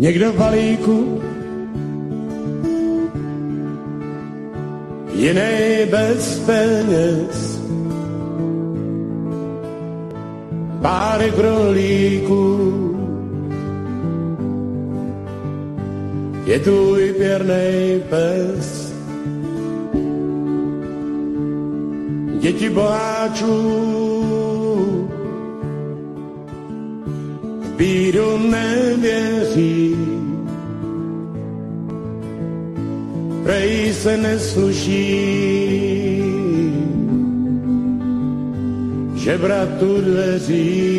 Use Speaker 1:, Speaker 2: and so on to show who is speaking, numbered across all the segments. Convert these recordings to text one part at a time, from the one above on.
Speaker 1: někdo v balíku, jiný bez peněz, párek rohlíků, je tvůj pěrnej pes. Děti boháčů v bídu nevěří, prej se nesluší žebratu dveří,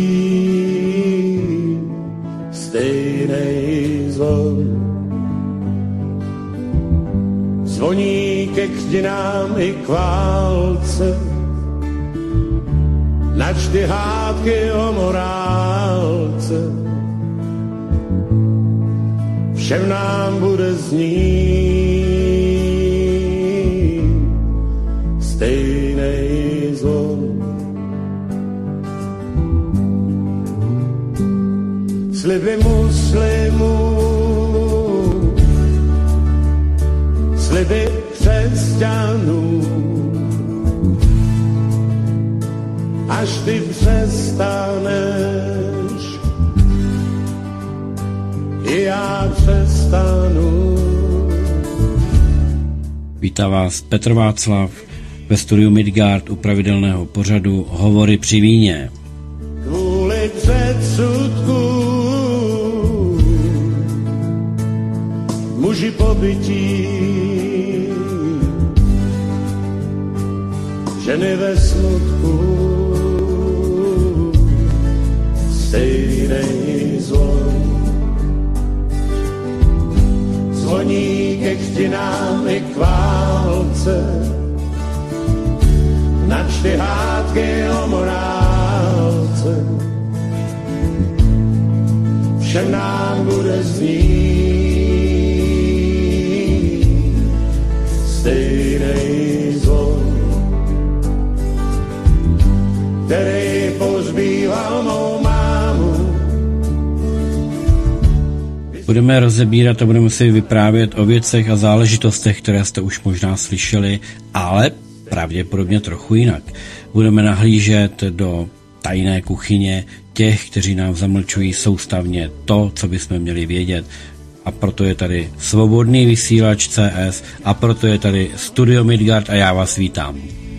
Speaker 1: stejnej zvon. Zvoní ke křtinám i k válce, načty hádky o morálce, všem nám bude znít stejnej zvon. Sliby muslimů, sliby křesťanů, až ty přestaneš, i já přestanu.
Speaker 2: Vítá vás Petr Václav ve studiu Midgard u pravidelného pořadu Hovory při víně.
Speaker 1: Kvůli předsudku muži pobytí, ženy ve smutku, stejnej zvon. Zvoní ke křtinám i k válce, načty hádky o morálce, všem nám bude znít stejnej zvon, který pozbýval mou mámu.
Speaker 2: Budeme rozebírat a budeme si vyprávět o věcech a záležitostech, které jste už možná slyšeli, ale pravděpodobně trochu jinak. Budeme nahlížet do tajné kuchyně těch, kteří nám zamlčují soustavně to, co bychom měli vědět. A proto je tady Svobodný vysílač CS a proto je tady Studio Midgard a já vás vítám.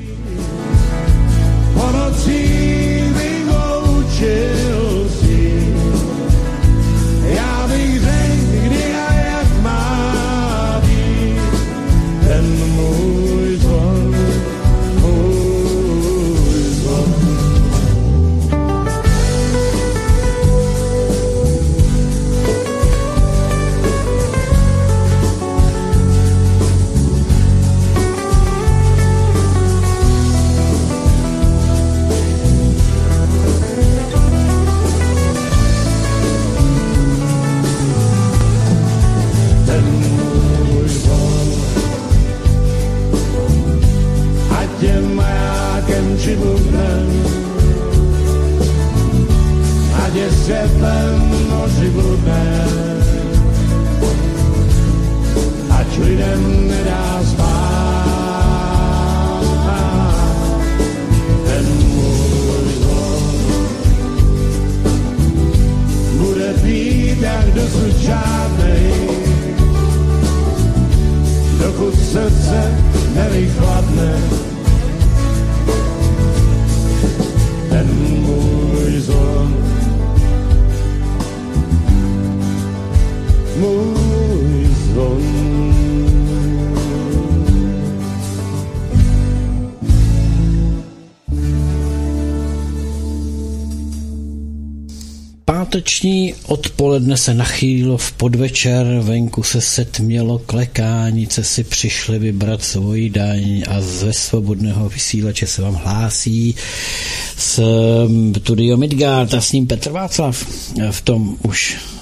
Speaker 2: Páteční odpoledne se nachýlilo v podvečer, venku se setmělo klekánice si přišli vybrat svoji daň a ze Svobodného vysílače se vám hlásí z Studio Midgard a s ním Petr Václav v tom už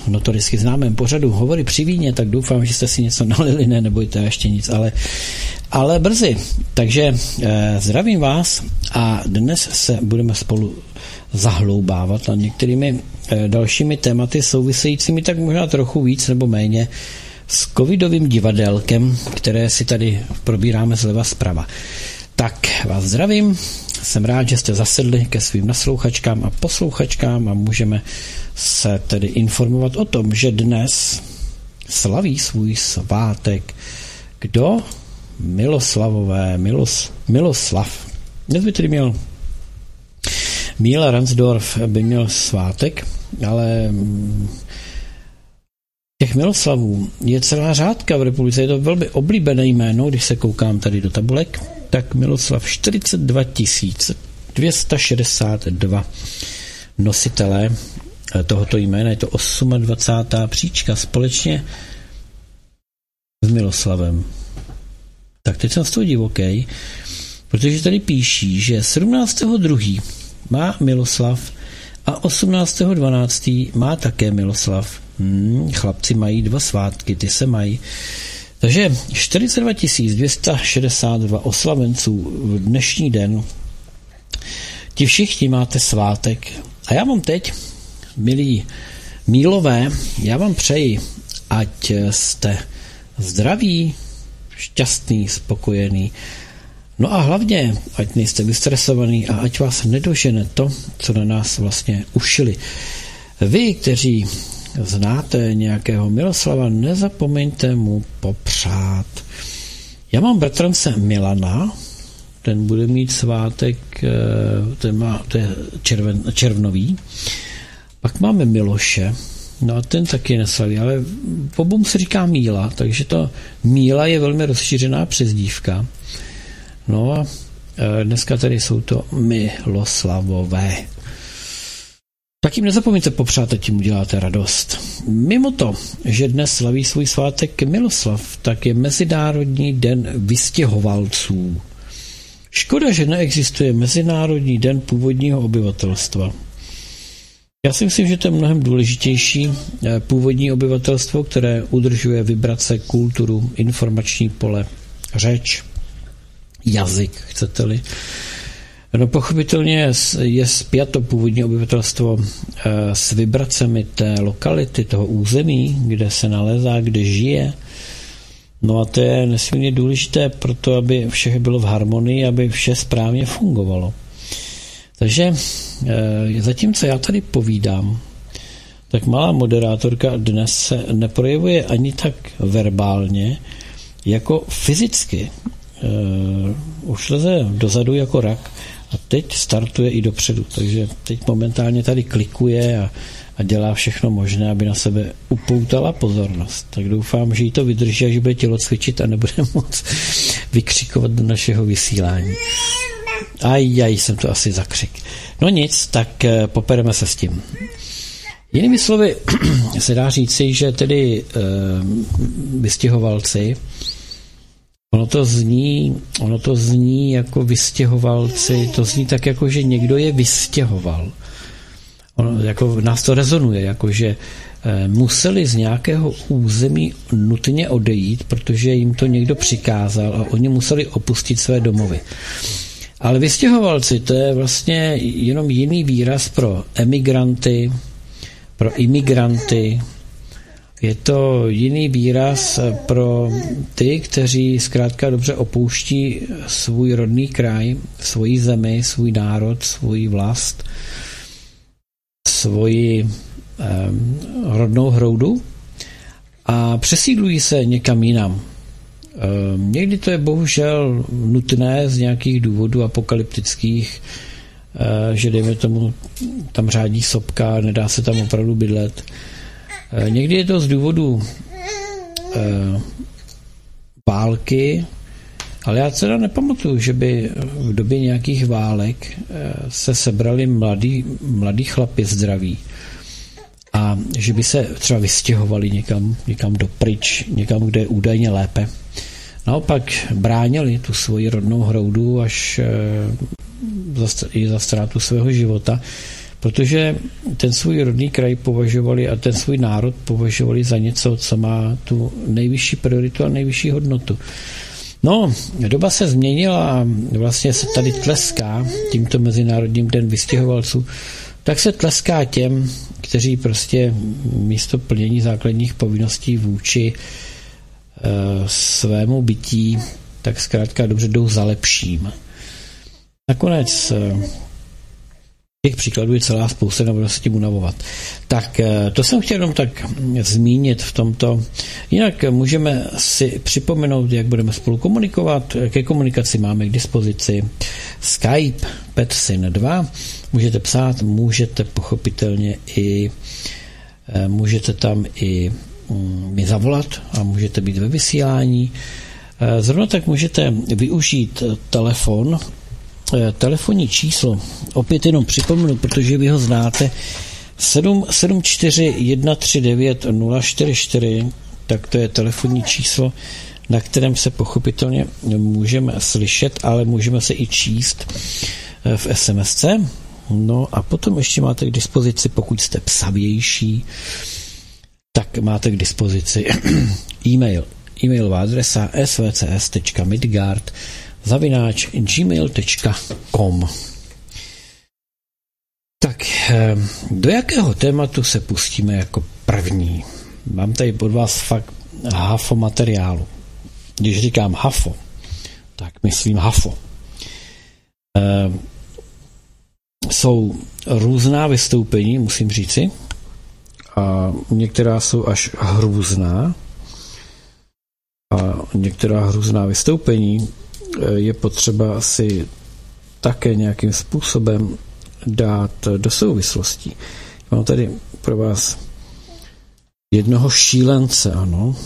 Speaker 2: notoricky známém pořadu Hovory při víně, tak doufám, že jste si něco nalili, ne, nebojte ještě nic, ale brzy. Takže zdravím vás a dnes se budeme spolu zahloubávat a některými dalšími tématy souvisejícími tak možná trochu víc nebo méně s covidovým divadelkem, které si tady probíráme zleva zprava. Tak vás zdravím, jsem rád, že jste zasedli ke svým naslouchačkám a posluchačkám a můžeme se tedy informovat o tom, že dnes slaví svůj svátek. Kdo? Miloslavové, Miloslav. Dnes by tedy měl Míla Ransdorf by měl svátek, ale těch Miloslavů je celá řádka v republice, je to velmi oblíbené jméno, když se koukám tady do tabulek, tak Miloslav 42 262 nositelé tohoto jména, je to 28. příčka společně s Miloslavem. Tak teď jsem z toho divoký, protože tady píší, že 17.2. má Miloslav a 18.12. má také Miloslav. Chlapci mají 2 svátky, ty se mají. Takže 42 262 oslavenců v dnešní den. Ti všichni máte svátek. A já vám teď, milí Mílové, já vám přeji, ať jste zdraví, šťastný, spokojený. No a hlavně, ať nejste vystresovaný a ať vás nedožene to, co na nás vlastně ušili. Vy, kteří znáte nějakého Miloslava, nezapomeňte mu popřát. Já mám bratrance Milana, ten bude mít svátek, to je červnový. Pak máme Miloše, no a ten taky neslaví, ale obou se říká Míla, takže to Míla je velmi rozšířená přezdívka. No a dneska tady jsou to Miloslavové. Tak jim nezapomeňte popřát, a tím uděláte radost. Mimo to, že dnes slaví svůj svátek Miloslav, tak je Mezinárodní den vystěhovalců. Škoda, že neexistuje Mezinárodní den původního obyvatelstva. Já si myslím, že to je mnohem důležitější původní obyvatelstvo, které udržuje vibrace, kulturu, informační pole, řeč, jazyk, chcete-li. No pochopitelně je spjato původní obyvatelstvo s vibracemi té lokality, toho území, kde se nalézá, kde žije. No a to je nesmírně důležité pro to, aby vše bylo v harmonii, aby vše správně fungovalo. Takže zatímco já tady povídám, tak malá moderátorka dnes se neprojevuje ani tak verbálně, jako fyzicky. Už leze dozadu jako rak a teď startuje i dopředu. Takže teď momentálně tady klikuje a dělá všechno možné, aby na sebe upoutala pozornost. Tak doufám, že jí to vydrží a že bude tělocvičit a nebude moc vykřikovat do našeho vysílání. Aj, jsem to asi zakřik. No nic, tak popereme se s tím. Jinými slovy se dá říci, že tedy vystěhovalci, ono to zní jako vystěhovalci, to zní tak jako, že někdo je vystěhoval. Ono, jako nás to rezonuje, jako že museli z nějakého území nutně odejít, protože jim to někdo přikázal a oni museli opustit své domovy. Ale vystěhovalci, to je vlastně jenom jiný výraz pro emigranty, pro imigranty. Je to jiný výraz pro ty, kteří zkrátka dobře opouští svůj rodný kraj, svoji zemi, svůj národ, svůj vlast, svoji rodnou hroudu a přesídlují se někam jinam. Někdy to je bohužel nutné z nějakých důvodů apokalyptických, že dejme tomu, tam řádí sopka, nedá se tam opravdu bydlet. Někdy je to z důvodu války, ale já teda nepamatuju, že by v době nějakých válek se sebrali mladí chlapi zdraví a že by se třeba vystěhovali někam dopryč, někam, kde je údajně lépe. Naopak bránili tu svoji rodnou hroudu až i za ztrátu svého života, protože ten svůj rodný kraj považovali a ten svůj národ považovali za něco, co má tu nejvyšší prioritu a nejvyšší hodnotu. No, doba se změnila a vlastně se tady tleská tímto Mezinárodním den vystěhovalců, tak se tleská těm, kteří prostě místo plnění základních povinností vůči svému bytí, tak zkrátka dobře jdou za lepším. Nakonec těch příkladů je celá spousta, nebudu se tím unavovat. Tak to jsem chtěl jenom tak zmínit v tomto. Jinak můžeme si připomenout, jak budeme spolu komunikovat. Ke komunikaci máme k dispozici Skype, Petsin 2. Můžete psát, můžete pochopitelně i můžete tam i mi zavolat a můžete být ve vysílání. Zrovna tak můžete využít telefonní číslo, opět jenom připomenu, protože vy ho znáte, 774 139 044, tak to je telefonní číslo, na kterém se pochopitelně můžeme slyšet, ale můžeme se i číst v SMSce. No a potom ještě máte k dispozici, pokud jste psavější, tak máte k dispozici e-mailová adresa svcs.midgard@gmail.com. Tak, do jakého tématu se pustíme jako první? Mám tady pod vás fakt hafo materiálu. Když říkám hafo, tak myslím hafo. Jsou různá vystoupení, musím říci, a některá jsou až hrůzná. A některá hrůzná vystoupení je potřeba si také nějakým způsobem dát do souvislostí. Mám tady pro vás jednoho šílence, ano.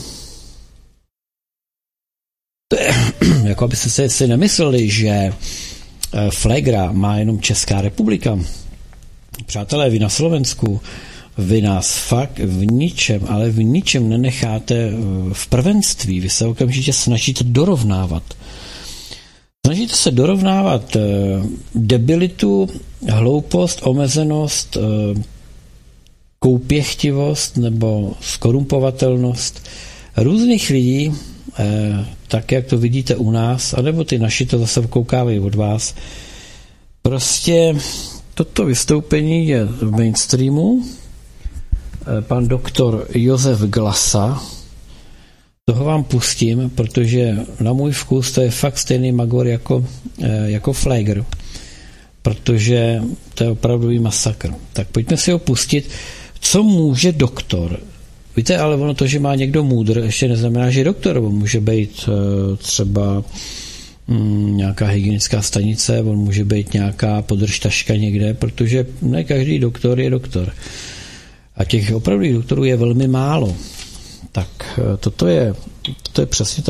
Speaker 2: To je, jako abyste si nemysleli, že flagra má jenom Česká republika. Přátelé, vy na Slovensku, vy nás fakt v ničem, ale v ničem nenecháte v prvenství. Vy se okamžitě snažíte dorovnávat. Snažíte se dorovnávat debilitu, hloupost, omezenost, koupěchtivost nebo skorumpovatelnost různých lidí, tak jak to vidíte u nás, anebo ty naši to zase vkoukávají od vás. Prostě toto vystoupení je v mainstreamu. Pan doktor Josef Glasa, toho vám pustím, protože na můj vkus to je fakt stejný magor jako Flager, protože to je opravdový masakr. Tak pojďme si ho pustit. Co může doktor? Víte, ale ono to, že má někdo můdr, ještě neznamená, že je doktor. On může být třeba nějaká hygienická stanice, on může být nějaká podržtaška někde, protože ne každý doktor je doktor. A těch opravdu doktorů je velmi málo. Tak toto je přesně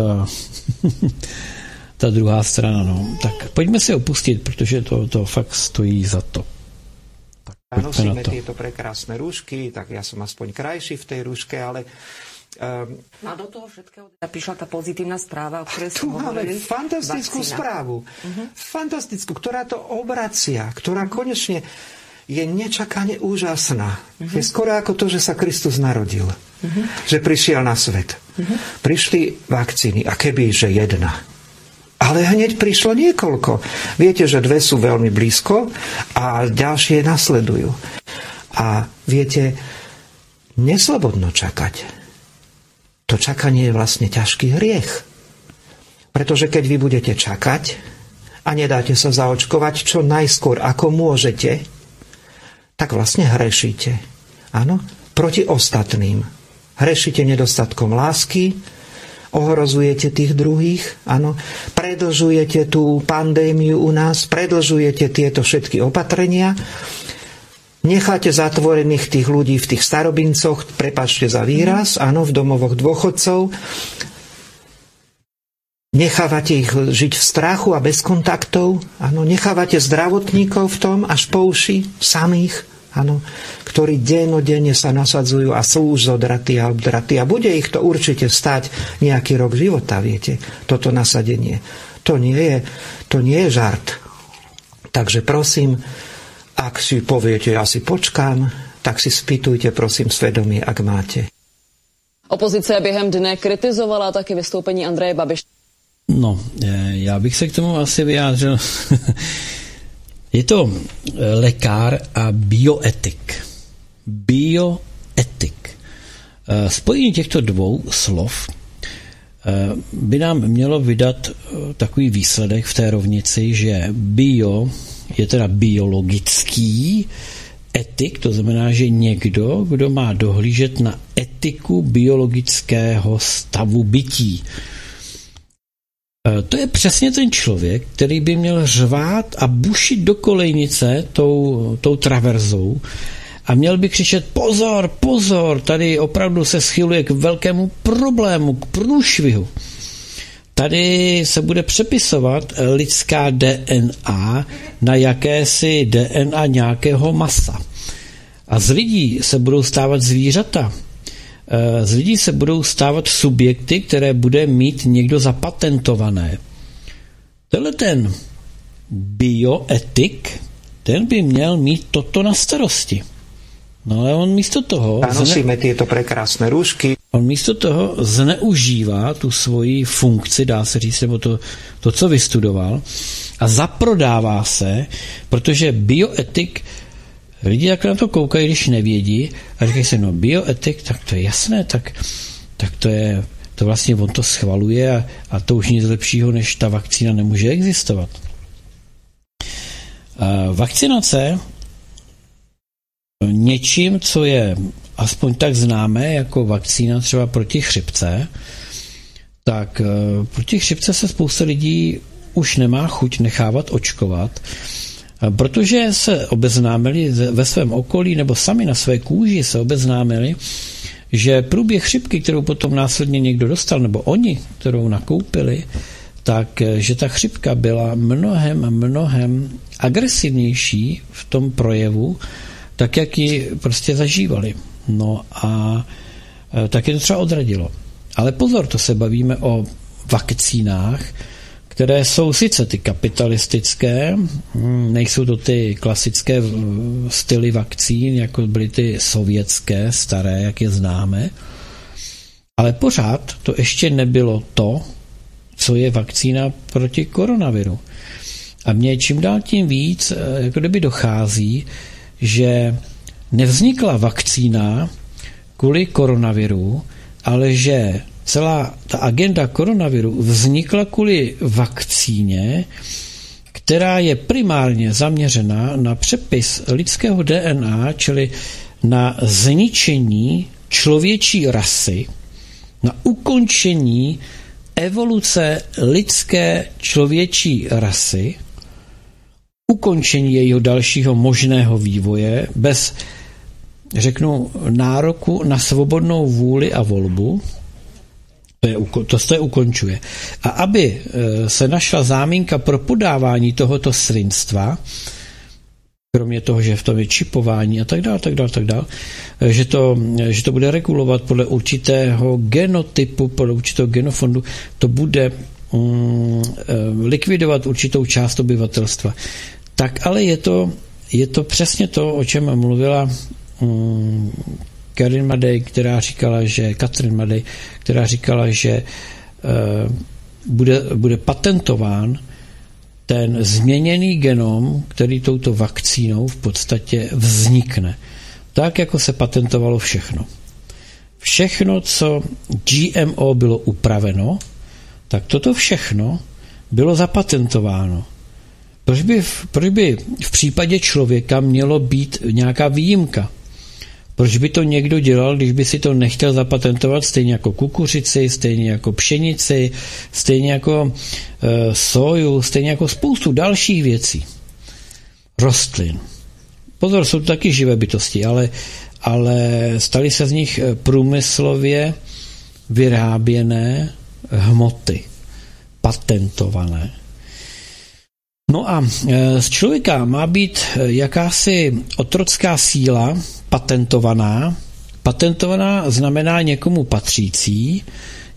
Speaker 2: ta druhá strana. No. Tak pojďme si opustit, protože to fakt stojí za to.
Speaker 3: Tak nosíme tieto prekrásne rúšky, tak ja som aspoň krajší v tej rúške, ale...
Speaker 4: A do toho všetkého prišla tá pozitívna správa, o ktorej
Speaker 3: som hovorili. Tu máme fantastickú správu. Fantastickú, ktorá to obracia, ktorá konečne je nečakane úžasná. Je skoro ako to, že sa Kristus narodil. Že prišiel na svet. Prišli vakcíny. A keby, že jedna. Ale hneď prišlo niekoľko. Viete, že 2 sú veľmi blízko a ďalšie nasledujú. A viete, neslobodno čakať. To čakanie je vlastne ťažký hriech. Pretože keď vy budete čakať a nedáte sa zaočkovať čo najskôr, ako môžete, tak vlastne hrešíte. Áno? Proti ostatným. Hrešíte nedostatkom lásky, ohrozujete tých druhých, áno? Predlžujete tú pandémiu u nás, predlžujete tieto všetky opatrenia, necháte zatvorených tých ľudí v tých starobincoch, prepáčte za výraz, áno, v domovoch dôchodcov, nechávate ich žiť v strachu a bez kontaktov, áno, nechávate zdravotníkov v tom až po uši samých, áno, ktorí dennodenne sa nasadzujú a sú už zodratí a obdratí. A bude ich to určite stáť nejaký rok života, viete, toto nasadenie. To nie je žart. Takže prosím, Ak si poviete, ja si počkám, tak si spýtujte, prosím, svědomí, ak máte.
Speaker 5: Opozice během dne kritizovala taky vystoupení Andreje Babiše.
Speaker 2: No, já bych se k tomu asi vyjádřil. Je to lékař a bioetik. Bioetik. Spojení těchto dvou slov by nám mělo vydat takový výsledek v té rovnici, že bio je teda biologický, etik, to znamená, že někdo, kdo má dohlížet na etiku biologického stavu bytí. To je přesně ten člověk, který by měl řvát a bušit do kolejnice tou traverzou a měl by křičet pozor, pozor, tady opravdu se schyluje k velkému problému, k průšvihu. Tady se bude přepisovat lidská DNA na jakési DNA nějakého masa. A z lidí se budou stávat zvířata. Z lidí se budou stávat subjekty, které bude mít někdo zapatentované. Tenhle ten bioetik, ten by měl mít toto na starosti. No ale on místo toho...
Speaker 3: Nosíme tyto prekrásné růžky.
Speaker 2: On místo toho zneužívá tu svoji funkci, dá se říct, nebo to, co vystudoval, a zaprodává se, protože bioetik, lidi jak na to koukají, když nevědí, a říkají si, no bioetik, tak to je jasné, tak to vlastně on to schvaluje a to už nic lepšího, než ta vakcína nemůže existovat. Vakcinace něčím, co je aspoň tak známé jako vakcína třeba proti chřipce, tak proti chřipce se spousta lidí už nemá chuť nechávat očkovat, protože se obeznámili ve svém okolí nebo sami na své kůži se obeznámili, že průběh chřipky, kterou potom následně někdo dostal, nebo oni, kterou nakoupili, tak že ta chřipka byla mnohem agresivnější v tom projevu, tak jak ji prostě zažívali. No a tak je to třeba odradilo. Ale pozor, to se bavíme o vakcínách, které jsou sice ty kapitalistické, nejsou to ty klasické styly vakcín, jako byly ty sovětské, staré, jak je známe, ale pořád to ještě nebylo to, co je vakcína proti koronaviru. A mně čím dál tím víc, jako kdyby dochází, že nevznikla vakcína kvůli koronaviru, ale že celá ta agenda koronaviru vznikla kvůli vakcíně, která je primárně zaměřena na přepis lidského DNA, čili na zničení člověčí rasy, na ukončení evoluce lidské člověčí rasy, ukončení jejího dalšího možného vývoje bez, řeknu, nároku na svobodnou vůli a volbu. To se ukončuje. A aby se našla záminka pro podávání tohoto svinstva, kromě toho, že v tom je čipování a tak dále, že to bude regulovat podle určitého genotypu, podle určitého genofondu, to bude likvidovat určitou část obyvatelstva. Tak ale je to přesně to, o čem mluvila Catherine Madej, která říkala, že bude patentován ten změněný genom, který touto vakcínou v podstatě vznikne. Tak, jako se patentovalo všechno. Všechno, co GMO bylo upraveno, tak toto všechno bylo zapatentováno. Proč by v případě člověka mělo být nějaká výjimka? Proč by to někdo dělal, když by si to nechtěl zapatentovat stejně jako kukuřici, stejně jako pšenici, stejně jako soju, stejně jako spoustu dalších věcí. Rostlin. Pozor, jsou to taky živé bytosti, ale staly se z nich průmyslově vyráběné hmoty, patentované. No a z člověka má být jakási otrocká síla patentovaná. Patentovaná znamená někomu patřící,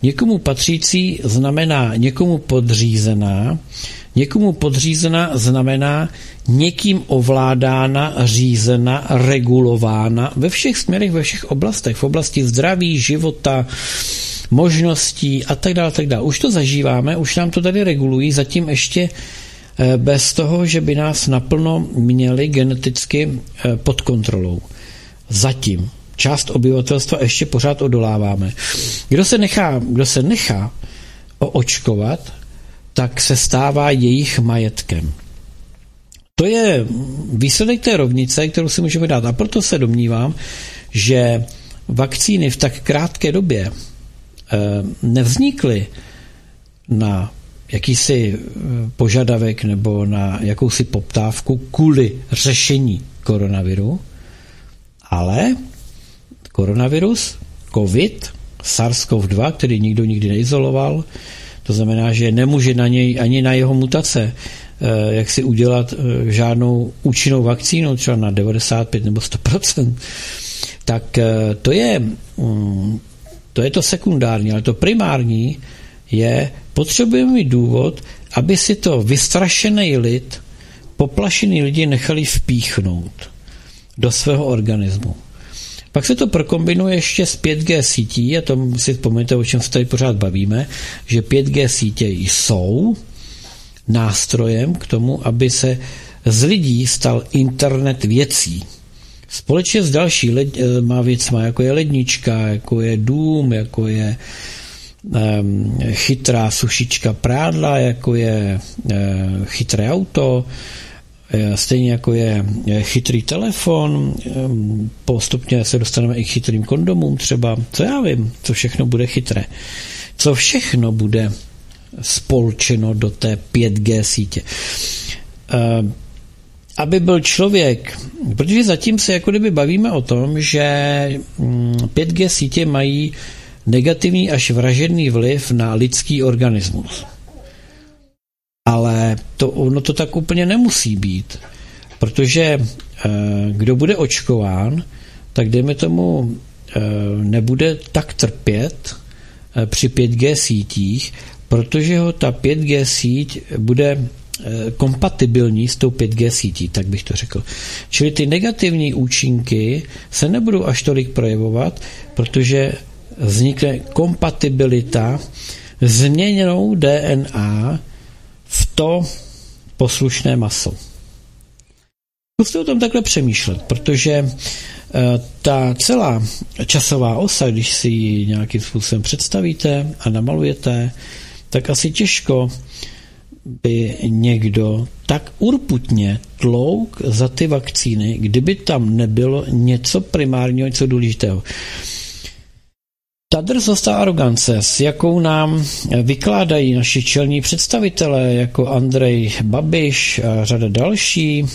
Speaker 2: Někomu patřící znamená někomu podřízená. Někomu podřízená znamená někým ovládána, řízena, regulována ve všech směrech, ve všech oblastech. V oblasti zdraví, života, možností a tak dále, tak dále. Už to zažíváme, už nám to tady regulují, zatím ještě bez toho, že by nás naplno měli geneticky pod kontrolou. Zatím. Část obyvatelstva ještě pořád odoláváme. Kdo se nechá oočkovat, tak se stává jejich majetkem. To je výsledek té rovnice, kterou si můžeme dát. A proto se domnívám, že vakcíny v tak krátké době nevznikly na jakýsi požadavek nebo na jakousi poptávku kvůli řešení koronaviru, ale koronavirus, COVID, SARS-CoV-2, který nikdo nikdy neizoloval, to znamená, že nemůže na něj ani na jeho mutace jak si udělat žádnou účinnou vakcínu, třeba na 95 nebo 100%, tak to je to sekundární, ale to primární je, potřebujeme mít důvod, aby si to vystrašený lid, poplašený lidi nechali vpíchnout do svého organismu. Pak se to prokombinuje ještě s 5G sítí, a to si vzpomeňte, o čem se tady pořád bavíme, že 5G sítě jsou nástrojem k tomu, aby se z lidí stal internet věcí. Společně s další věcma, jako je lednička, jako je dům, jako je chytrá sušička prádla, jako je chytré auto, stejně jako je chytrý telefon, postupně se dostaneme i k chytrým kondomům třeba, co já vím, co všechno bude chytré. Co všechno bude spolčeno do té 5G sítě. Aby byl člověk, protože zatím se jako kdyby bavíme o tom, že 5G sítě mají negativní až vražedný vliv na lidský organismus. Ale ono to tak úplně nemusí být, protože kdo bude očkován, tak dejme tomu nebude tak trpět při 5G sítích, protože ho ta 5G síť bude kompatibilní s tou 5G sítí, tak bych to řekl. Čili ty negativní účinky se nebudou až tolik projevovat, protože vznikne kompatibilita změněnou DNA v to poslušné maso. Zkuste o tom takhle přemýšlet, protože ta celá časová osa, když si ji nějakým způsobem představíte a namalujete, tak asi těžko by někdo tak urputně tlouk za ty vakcíny, kdyby tam nebylo něco primárního, něco důležitého. Ta drzost a arogance, s jakou nám vykládají naši čelní představitelé, jako Andrej Babiš a řada další,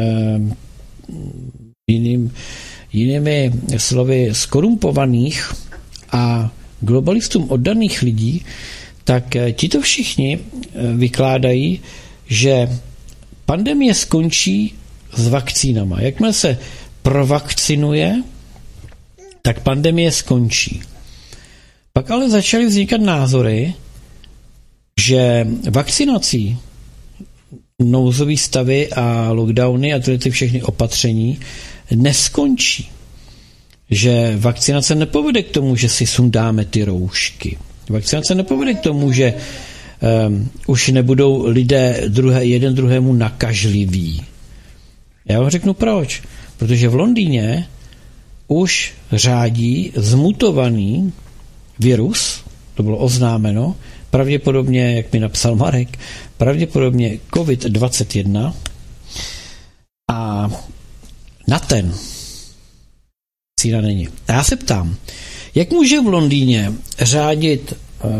Speaker 2: jinými slovy skorumpovaných a globalistům oddaných lidí, tak tito všichni vykládají, že pandemie skončí s vakcínama. Jakmile se provakcinuje, tak pandemie skončí. Pak ale začaly vznikat názory, že vakcinací, nouzový stavy a lockdowny a ty všechny opatření neskončí. Že vakcinace nepovede k tomu, že si sundáme ty roušky. Vakcinace nepovede k tomu, že už nebudou lidé jeden druhému nakažliví. Já vám řeknu proč. Protože v Londýně už řádí zmutovaný virus, to bylo oznámeno, pravděpodobně, jak mi napsal Marek, pravděpodobně COVID-21 a na ten vakcína není. A já se ptám, jak může v Londýně řádit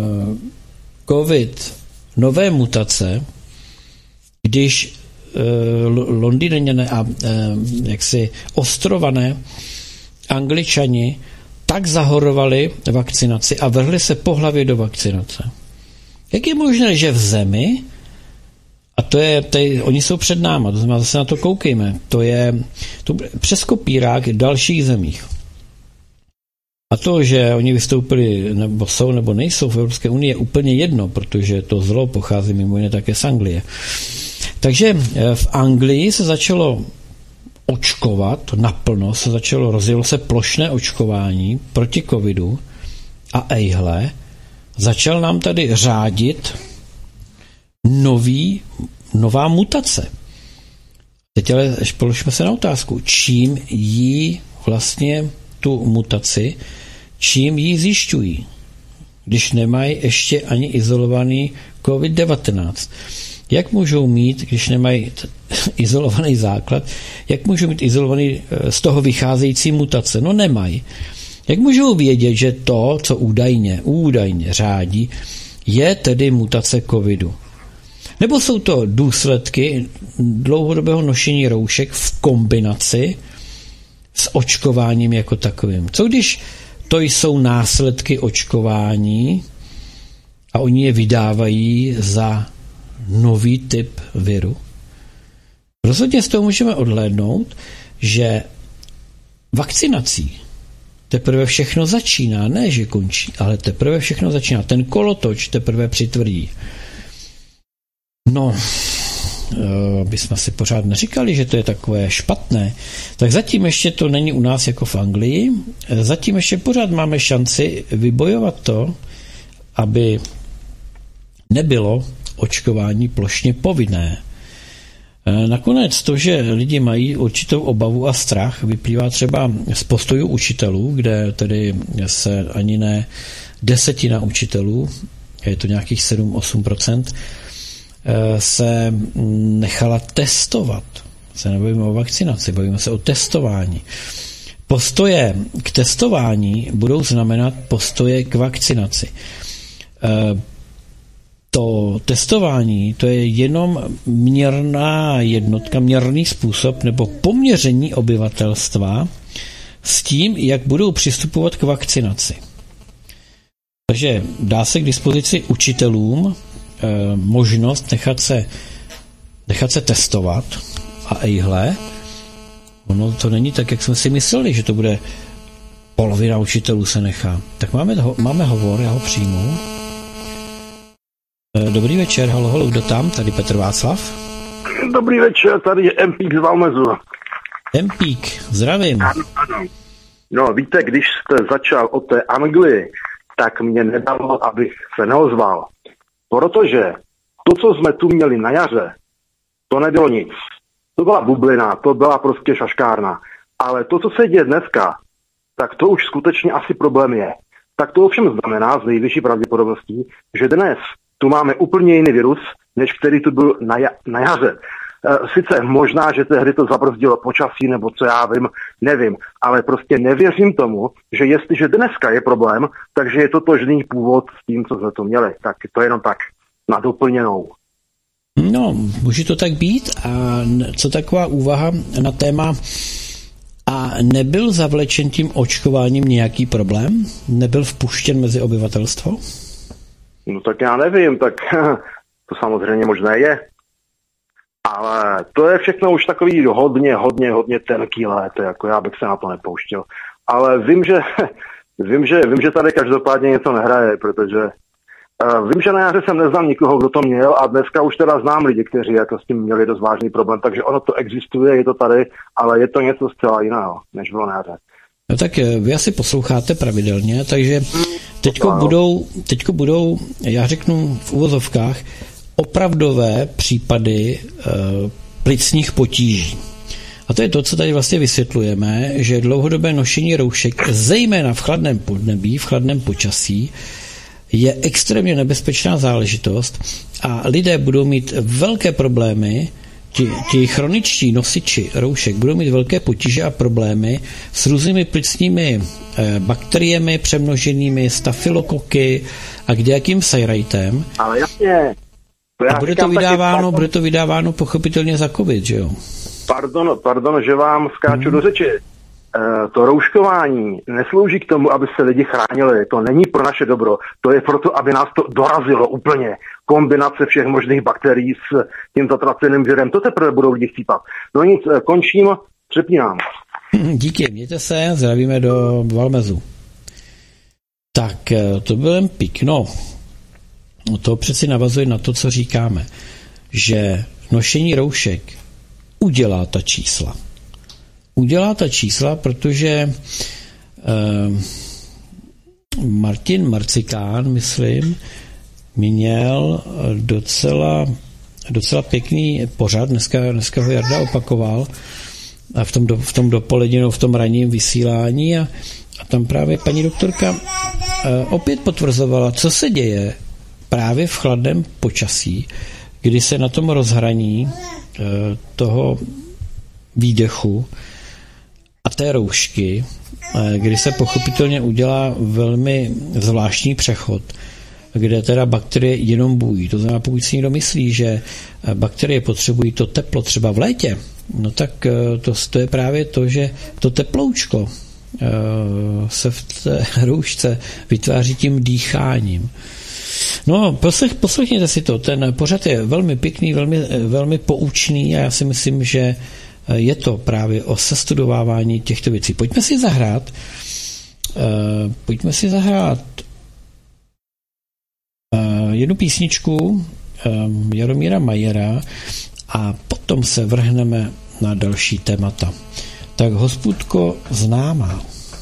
Speaker 2: COVID nové mutace, když Londýňané a jaksi ostrované Angličani tak zahorovali vakcinaci a vrhli se po hlavě do vakcinace. Jak je možné, že v zemi, a oni jsou před náma, to znamená, zase na to koukejme, to přes kopírák v dalších zemích. A to, že oni vystoupili, nebo jsou, nebo nejsou v Evropské unii, je úplně jedno, protože to zlo pochází mimo jiné také z Anglie. Takže v Anglii se začalo očkovat, naplno rozjelo se plošné očkování proti covidu a ejhle, začal nám tady řádit nová mutace. Teď ale položme se na otázku, čím jí vlastně tu mutaci, čím ji zjišťují, když nemají ještě ani izolovaný COVID-19. Jak můžou mít, když nemají izolovaný základ, jak můžou mít izolovaný z toho vycházející mutace? No nemají. Jak můžou vědět, že to, co údajně řádí, je tedy mutace covidu? Nebo jsou to důsledky dlouhodobého nošení roušek v kombinaci s očkováním jako takovým? Co když to jsou následky očkování a oni je vydávají za nový typ viru? Rozhodně z toho můžeme odhlédnout, že vakcinací teprve všechno začíná, ne že končí, ale teprve všechno začíná. Ten kolotoč teprve přitvrdí. No, bychom si pořád neříkali, že to je takové špatné, tak zatím ještě to není u nás jako v Anglii, zatím ještě pořád máme šanci vybojovat to, aby nebylo očkování plošně povinné. Nakonec to, že lidi mají určitou obavu a strach, vyplývá třeba z postojů učitelů, kde tedy se ani ne 10% učitelů, je to nějakých 7-8%, se nechala testovat. Se nebavíme o vakcinaci, bavíme se o testování. Postoje k testování budou znamenat postoje k vakcinaci. To testování, to je jenom měrná jednotka, měrný způsob nebo poměření obyvatelstva s tím, jak budou přistupovat k vakcinaci. Takže dá se k dispozici učitelům možnost nechat se testovat a ejhle, ono to není tak, jak jsme si mysleli, že to bude polovina učitelů se nechá. Tak máme hovor, já ho přijmu. Dobrý večer, halo, kdo tam? Tady Petr Václav.
Speaker 6: Dobrý večer, tady je Empík z Valmezu.
Speaker 2: Empík, zdravím.
Speaker 6: Ano. No víte, když jste začal o té Anglii, tak mě nedalo, abych se neozval. Protože to, co jsme tu měli na jaře, to nebylo nic. To byla bublina, to byla prostě šaškárna. Ale to, co se děje dneska, tak to už skutečně asi problém je. Tak to ovšem znamená z nejvyšší pravděpodobností, že dnes tu máme úplně jiný virus, než který tu byl na jaře. Sice možná, že tehdy to zabrzdilo počasí, nebo co já vím, nevím, ale prostě nevěřím tomu, že jestliže dneska je problém, takže je totožný původ s tím, co jsme to měli. Tak to je jenom tak na doplněnou.
Speaker 2: No, může to tak být. A co taková úvaha na téma, a nebyl zavlečen tím očkováním nějaký problém? Nebyl vpuštěn mezi obyvatelstvo?
Speaker 6: No tak já nevím, tak to samozřejmě možné je. Ale to je všechno už takový hodně tenký lét, jako já bych se na to nepouštěl. Ale vím, že tady každopádně něco nehraje, protože vím, že na jaře jsem neznal nikoho, kdo to měl, a dneska už teda znám lidi, kteří jako s tím měli dost vážný problém, takže ono to existuje, je to tady, ale je to něco zcela jiného, než bylo na jaře.
Speaker 2: No tak vy asi posloucháte pravidelně, takže teďko budou, já řeknu v uvozovkách, opravdové případy plicních potíží. A to je to, co tady vlastně vysvětlujeme, že dlouhodobé nošení roušek, zejména v chladném podnebí, v chladném počasí, je extrémně nebezpečná záležitost a lidé budou mít velké problémy, ti chroničtí nosiči roušek budou mít velké potíže a problémy s různými plicními bakteriemi přemnoženými, stafylokoky a kdejakým sajrajtem.
Speaker 6: Ale jasně.
Speaker 2: A bude to vydáváno pochopitelně za covid, že jo?
Speaker 6: Pardon, že vám skáču do řeči. To rouškování neslouží k tomu, aby se lidi chránili. To není pro naše dobro. To je proto, aby nás to dorazilo úplně. Kombinace všech možných bakterií s tím zatraceným virem. To teprve budou lidi chcípat. No nic, končím, přepínám.
Speaker 2: Díky, mějte se, zdravíme do Valmezu. Tak to byl jen pik. No, to přeci navazuje na to, co říkáme, že nošení roušek udělá ta čísla. Udělá ta čísla, protože Martin Marcikán, myslím, měl docela pěkný pořad, dneska ho Jarda opakoval, a v tom dopoledního, v tom ranním vysílání a tam právě paní doktorka opět potvrzovala, co se děje právě v chladném počasí, kdy se na tom rozhraní toho výdechu a té roušky, kdy se pochopitelně udělá velmi zvláštní přechod, kde teda bakterie jenom bují. To znamená, pokud si někdo myslí, že bakterie potřebují to teplo třeba v létě, no tak to je právě to, že to teploučko se v té roušce vytváří tím dýcháním. No, poslechněte si to. Ten pořad je velmi pěkný, velmi poučný a já si myslím, že je to právě o sestudovávání těchto věcí. Pojďme si zahrát jednu písničku Jaromíra Majera a potom se vrhneme na další témata. Tak Hospůdko známá.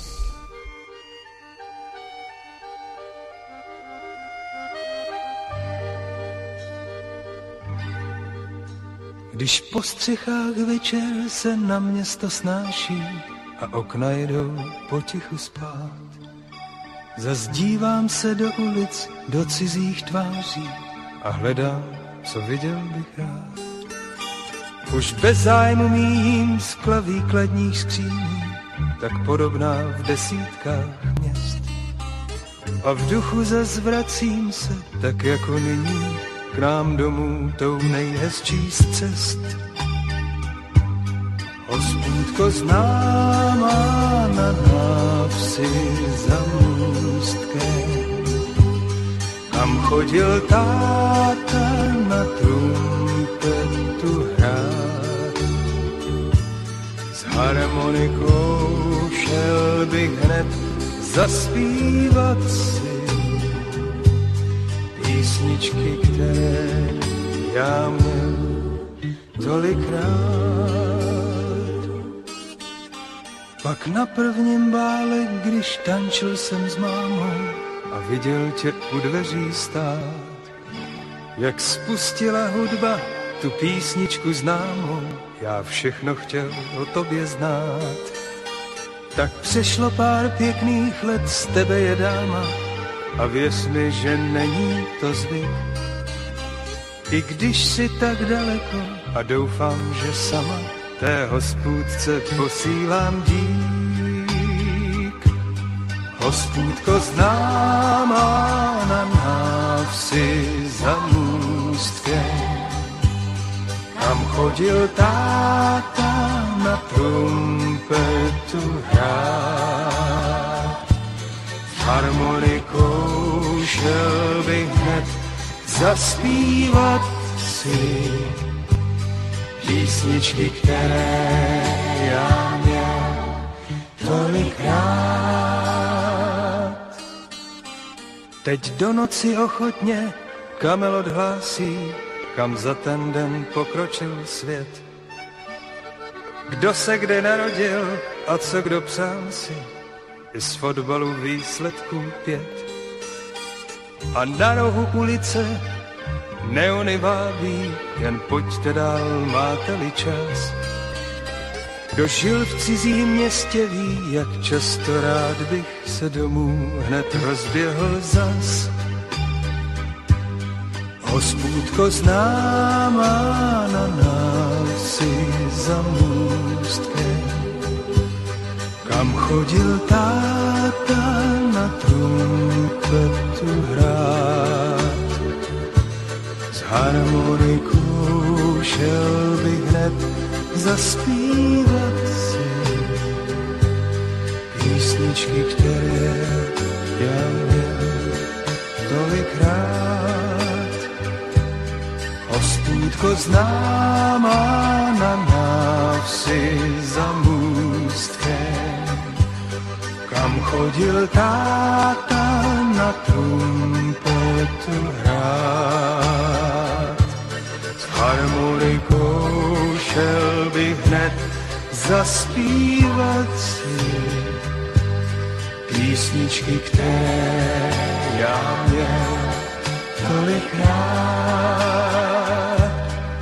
Speaker 7: Když po střechách večer se na město snáší a okna jdou potichu spát, zas dívám se do ulic, do cizích tváří a hledám, co viděl bych rád. Už bez zájmu míjím skla výkladních skříní, tak podobná v desítkách měst. A v duchu zas vracím se, tak jako nyní, k nám domů tou nejhezčí z cest. Hospůdko známá na návsi za můstkem, kam chodil táta na trumpetu hrát. S harmonikou šel bych hned zaspívat si písničky, které já měl tolikrát. Pak na prvním bále, když tančil jsem s mámou a viděl tě u dveří stát, jak spustila hudba tu písničku známou, já všechno chtěl o tobě znát. Tak přešlo pár pěkných let, z tebe je dáma, a věř mi, že není to zvyk. I když si tak daleko a doufám, že sama, té hospůdce posílám dík. Hospůdko známá na návsi za můstkem, kam chodil táta na trumpetu hrát. Harmonikou šel bych hned zaspívat si písničky, které já měl tolikrát. Teď do noci ochotně kamelot hlásí, kam za ten den pokročil svět. Kdo se kde narodil a co kdo přál si, i z fotbalu výsledků 5. A na rohu ulice neony vábí, jen pojďte dál, máte-li čas. Kdo žil v cizím městě ví, jak často rád bych se domů hned rozběhl zas. Hospůdko známá na návsi za můstkem, kam chodil táta na trumpetu hrát. S harmonikou šel bych hned zaspívat si písničky, které já měl tolikrát. Hospůdko známá na návsi za můstkem, kam chodil táta na trumpetu hrát. S harmonikou šel bych hned zaspívat si písničky, které já měl tolikrát.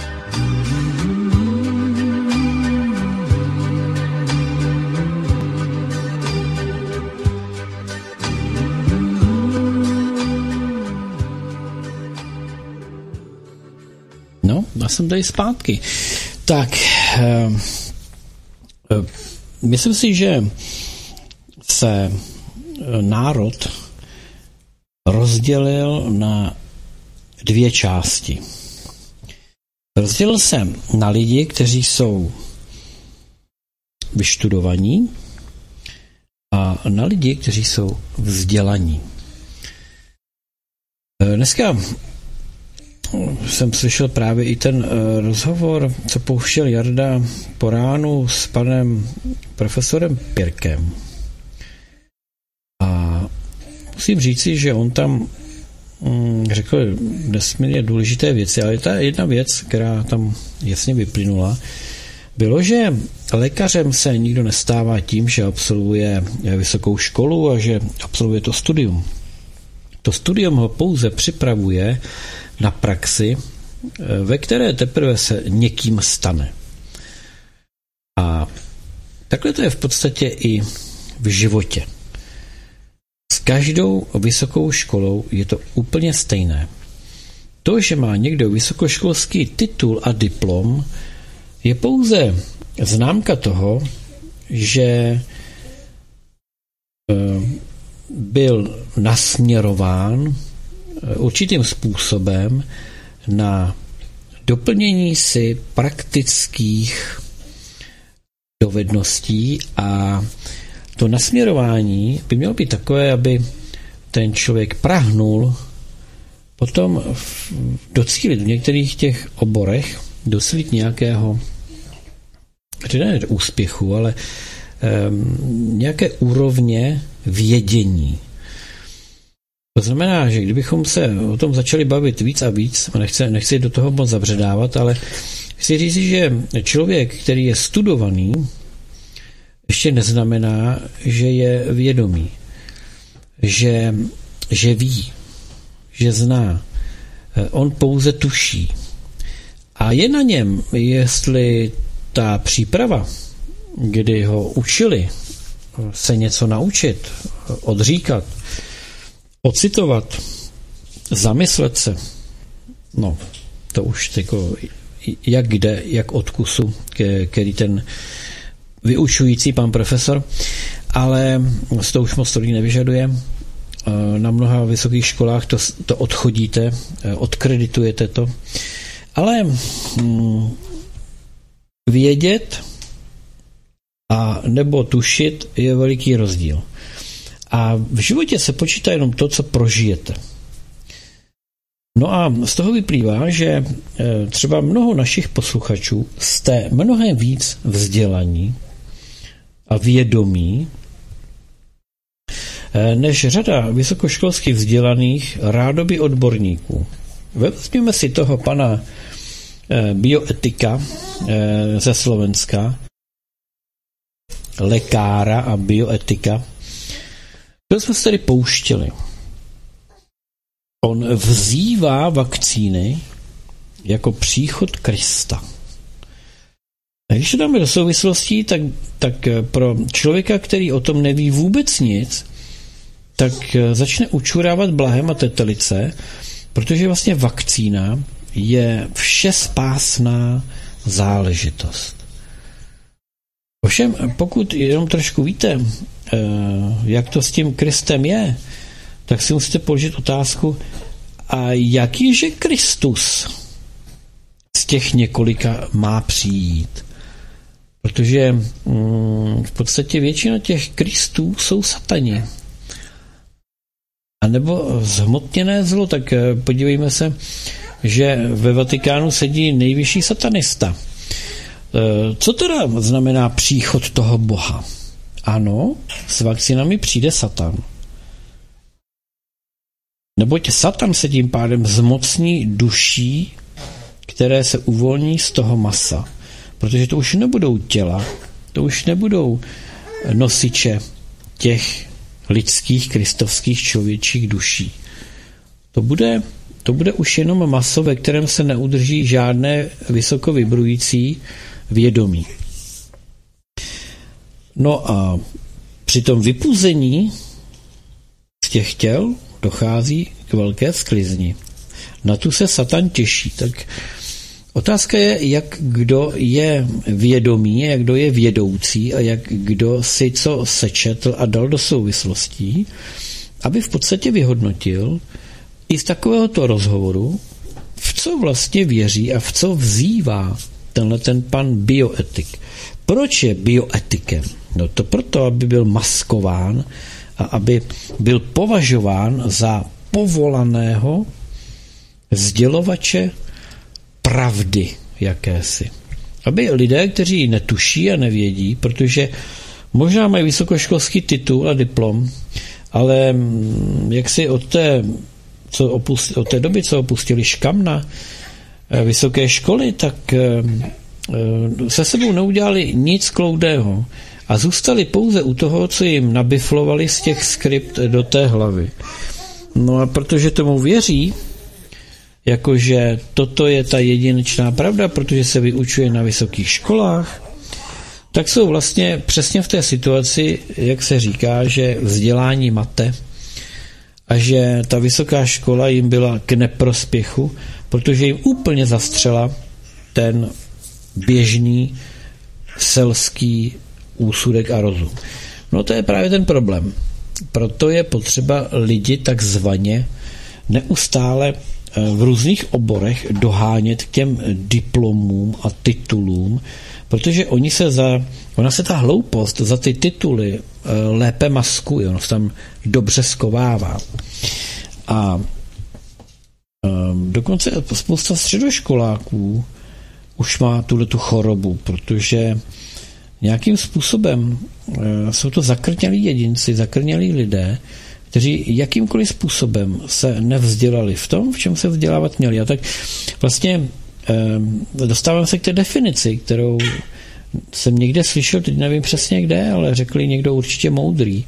Speaker 2: No, já jsem tady zpátky. Tak, myslím si, že se národ rozdělil na dvě části. Rozdělil se na lidi, kteří jsou vyštudovaní a na lidi, kteří jsou vzdělaní. Dneska jsem slyšel právě i ten rozhovor, co pouštěl Jarda po ránu s panem profesorem Pirkem. A musím říci, že on tam řekl nesmírně důležité věci, ale ta jedna věc, která tam jasně vyplynula, bylo, že lékařem se nikdo nestává tím, že absolvuje vysokou školu a že absolvuje to studium. To studium ho pouze připravuje na praxi, ve které teprve se někým stane. A takhle to je v podstatě i v životě. S každou vysokou školou je to úplně stejné. To, že má někdo vysokoškolský titul a diplom, je pouze známka toho, že byl nasměrován určitým způsobem na doplnění si praktických dovedností a to nasměrování by mělo být takové, aby ten člověk prahnul potom docílit v některých těch oborech, docílit nějakého ne úspěchu, ale nějaké úrovně vědění. To znamená, že kdybychom se o tom začali bavit víc a víc, nechci do toho moc zabředávat, ale chci říct, že člověk, který je studovaný, ještě neznamená, že je vědomý, že ví, že zná. On pouze tuší. A je na něm, jestli ta příprava, kdy ho učili se něco naučit, odříkat, ocitovat, zamyslet se, no, to už jako jak kde, jak od kusu, který ten vyučující pan profesor, ale to už moc tolik nevyžaduje. Na mnoha vysokých školách to odchodíte, odkreditujete to, ale vědět a nebo tušit je veliký rozdíl. A v životě se počítá jenom to, co prožijete. No a z toho vyplývá, že třeba mnoho našich posluchačů jste mnohem víc vzdělaní a vědomí než řada vysokoškolských vzdělaných rádoby odborníků. Vezměme si toho pana bioetika ze Slovenska, lékára a bioetika. To jsme se tady pouštěli. On vzývá vakcíny jako příchod Krista. A když to dáme do souvislostí, tak pro člověka, který o tom neví vůbec nic, tak začne učurávat blahem a tetelice, protože vlastně vakcína je všespásná záležitost. Ovšem, pokud jenom trošku víte, jak to s tím Kristem je, tak si musíte položit otázku, a jakýže Kristus z těch několika má přijít? Protože v podstatě většina těch Kristů jsou satani. A nebo zhmotněné zlo, tak podívejme se, že ve Vatikánu sedí nejvyšší satanista. Co teda znamená příchod toho Boha? ano, s vakcinami přijde Satan. Neboť Satan se tím pádem zmocní duší, které se uvolní z toho masa. Protože to už nebudou těla, to už nebudou nosiče těch lidských, kristovských, člověčích duší. To bude už jenom maso, ve kterém se neudrží žádné vysoko vibrující vědomí. No a při tom vypuzení z těch těl dochází k velké sklizni. Na tu se Satan těší. Tak otázka je, jak kdo je vědomý, jak kdo je vědoucí a jak kdo si co sečetl a dal do souvislostí, aby v podstatě vyhodnotil i z takovéhoto rozhovoru, v co vlastně věří a v co vzývá ten pan bioetik. Proč je bioetikem? No to proto, aby byl maskován a aby byl považován za povolaného sdělovače pravdy jakési. Aby lidé, kteří netuší a nevědí, protože možná mají vysokoškolský titul a diplom, ale jak si od té doby, co opustili škam na vysoké školy, tak se sebou neudělali nic kloudého a zůstali pouze u toho, co jim nabiflovali z těch skript do té hlavy. No a protože tomu věří, jakože toto je ta jedinečná pravda, protože se vyučuje na vysokých školách, tak jsou vlastně přesně v té situaci, jak se říká, že vzdělání mate a že ta vysoká škola jim byla k neprospěchu, protože jim úplně zastřela ten běžný selský úsudek a rozum. No to je právě ten problém. Proto je potřeba lidi takzvaně neustále v různých oborech dohánět k těm diplomům a titulům, protože ona se ta hloupost za ty tituly lépe maskuje, ono se tam dobře skovává. A dokonce spousta středoškoláků už má tuhletu chorobu, protože nějakým způsobem jsou to zakrnělí jedinci, zakrnělí lidé, kteří jakýmkoliv způsobem se nevzdělali v tom, v čem se vzdělávat měli. A tak vlastně dostávám se k té definici, kterou jsem někde slyšel, teď nevím přesně kde, ale řekl někdo určitě moudrý,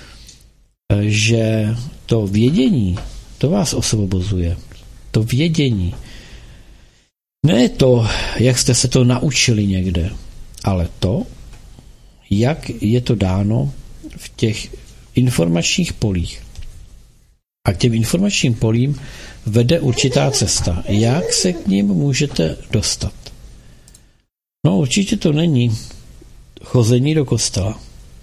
Speaker 2: že to vědění, to vás osvobozuje. To vědění. Ne to, jak jste se to naučili někde, ale to, jak je to dáno v těch informačních polích. A k těm informačním polím vede určitá cesta. Jak se k ním můžete dostat? No určitě to není chození do kostela,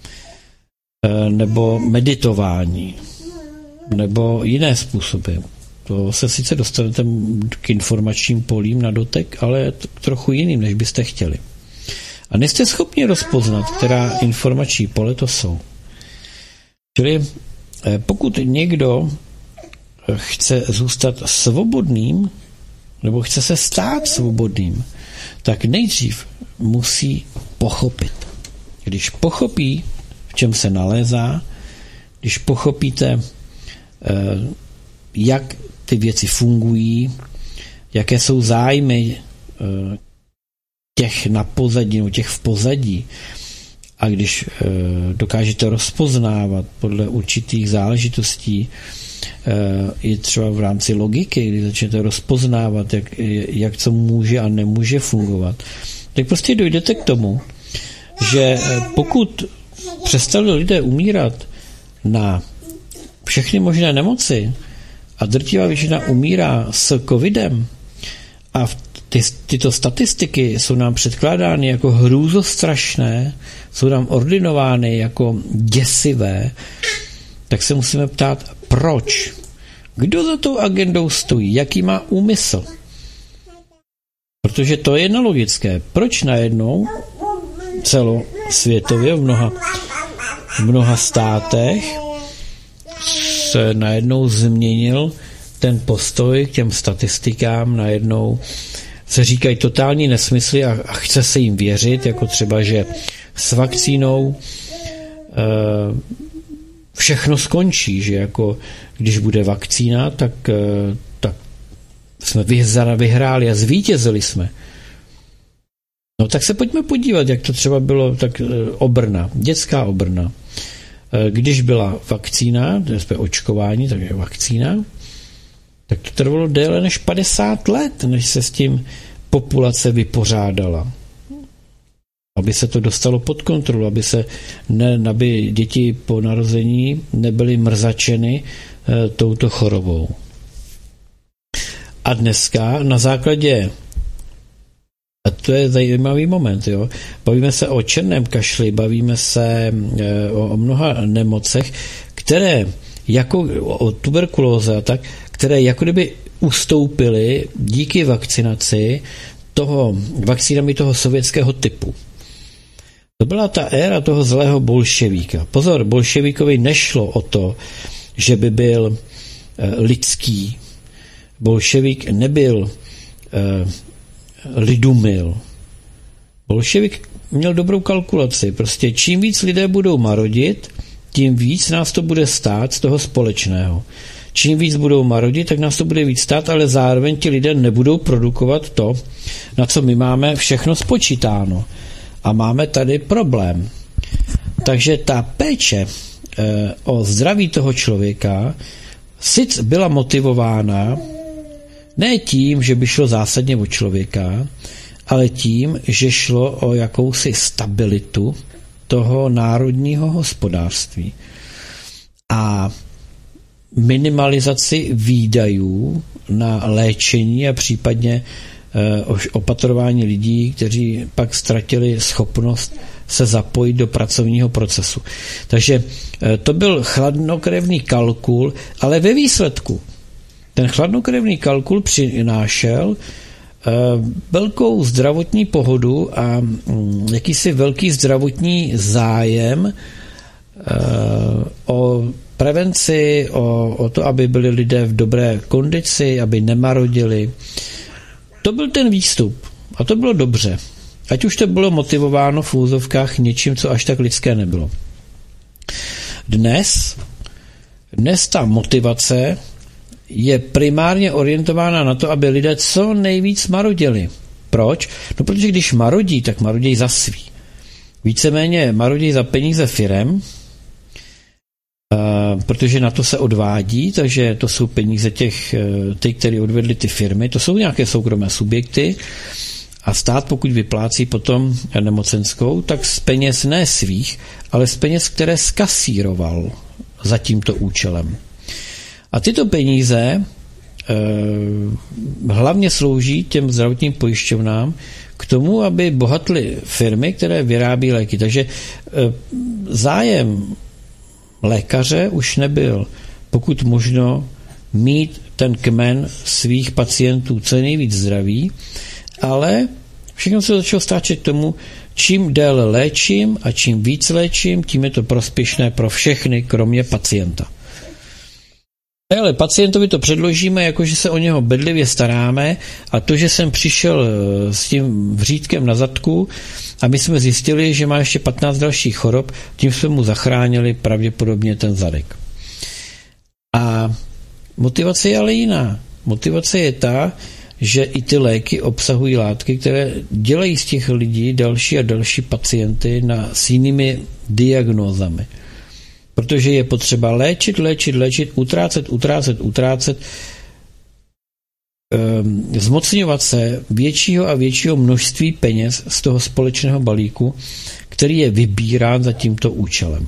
Speaker 2: nebo meditování, nebo jiné způsoby. To se sice dostanete k informačním polím na dotek, ale trochu jiným, než byste chtěli. A nejste schopni rozpoznat, která informační pole to jsou. Čili pokud někdo chce zůstat svobodným, nebo chce se stát svobodným, tak nejdřív musí pochopit. Když pochopí, v čem se nalézá, když pochopíte, jak ty věci fungují, jaké jsou zájmy těch na pozadí, nebo těch v pozadí, a když dokážete rozpoznávat podle určitých záležitostí, i třeba v rámci logiky, když začnete rozpoznávat, jak co může a nemůže fungovat, tak prostě dojdete k tomu, že pokud přestali lidé umírat na všechny možné nemoci a drtivá většina umírá s covidem a tyto statistiky jsou nám předkládány jako hrůzostrašné, jsou nám ordinovány jako děsivé, tak se musíme ptát, proč? Kdo za tou agendou stojí? Jaký má úmysl? Protože to je nelogické. Proč najednou celosvětově v mnoha státech se najednou změnil ten postoj k těm statistikám, najednou se říkají totální nesmysly a chce se jim věřit, jako třeba, že s vakcínou všechno skončí, že jako když bude vakcína, tak jsme vyhráli a zvítězili jsme. No tak se pojďme podívat, jak to třeba bylo, tak obrna, dětská obrna. Když byla vakcína, to je očkování, tak je vakcína, tak to trvalo déle než 50 let, než se s tím populace vypořádala. Aby se to dostalo pod kontrolu, aby děti po narození nebyly mrzačeny touto chorobou. A dneska na základě, a to je zajímavý moment, jo, bavíme se o černém kašli, bavíme se o mnoha nemocech, které jako o tuberkulóze a tak, které jako kdyby ustoupily díky vakcinaci vakcínami toho sovětského typu. To byla ta éra toho zlého bolševíka. Pozor, bolševíkovi nešlo o to, že by byl lidský. Bolševik nebyl lidumil. Bolševik měl dobrou kalkulaci. Prostě čím víc lidé budou marodit, tím víc nás to bude stát z toho společného. Čím víc budou marodit, tak nás to bude víc stát, ale zároveň ti lidé nebudou produkovat to, na co my máme všechno spočítáno. A máme tady problém. Takže ta péče o zdraví toho člověka sice byla motivována ne tím, že by šlo zásadně o člověka, ale tím, že šlo o jakousi stabilitu toho národního hospodářství a minimalizaci výdajů na léčení a případně opatrování lidí, kteří pak ztratili schopnost se zapojit do pracovního procesu. Takže to byl chladnokrevný kalkul, ale ve výsledku ten chladnokrevný kalkul přinášel velkou zdravotní pohodu a jakýsi velký zdravotní zájem o prevenci, o to, aby byli lidé v dobré kondici, aby nemarodili. To byl ten výstup a to bylo dobře. Ať už to bylo motivováno v úzovkách něčím, co až tak lidské nebylo. Dnes ta motivace je primárně orientována na to, aby lidé co nejvíc marodili. Proč? No protože když marodí, tak marodí za svý. Víceméně marodí za peníze firem, protože na to se odvádí, takže to jsou peníze těch, kteří odvedli ty firmy, to jsou nějaké soukromé subjekty a stát, pokud vyplácí potom nemocenskou, tak z peněz ne svých, ale z peněz, které skasíroval za tímto účelem. A tyto peníze hlavně slouží těm zdravotním pojišťovnám k tomu, aby bohatly firmy, které vyrábí léky. Takže zájem lékaře už nebyl, pokud možno mít ten kmen svých pacientů co nejvíc zdraví, ale všechno se začalo stáčet k tomu, čím déle léčím a čím víc léčím, tím je to prospěšné pro všechny, kromě pacienta. Ale pacientovi to předložíme, jakože se o něho bedlivě staráme a to, že jsem přišel s tím vřídkem na zadku a my jsme zjistili, že má ještě 15 dalších chorob, tím jsme mu zachránili pravděpodobně ten zadek. A motivace je ale jiná. Motivace je ta, že i ty léky obsahují látky, které dělají z těch lidí další a další pacienty s jinými diagnózami. Protože je potřeba léčit, utrácet, zmocňovat se většího a většího množství peněz z toho společného balíku, který je vybírán za tímto účelem.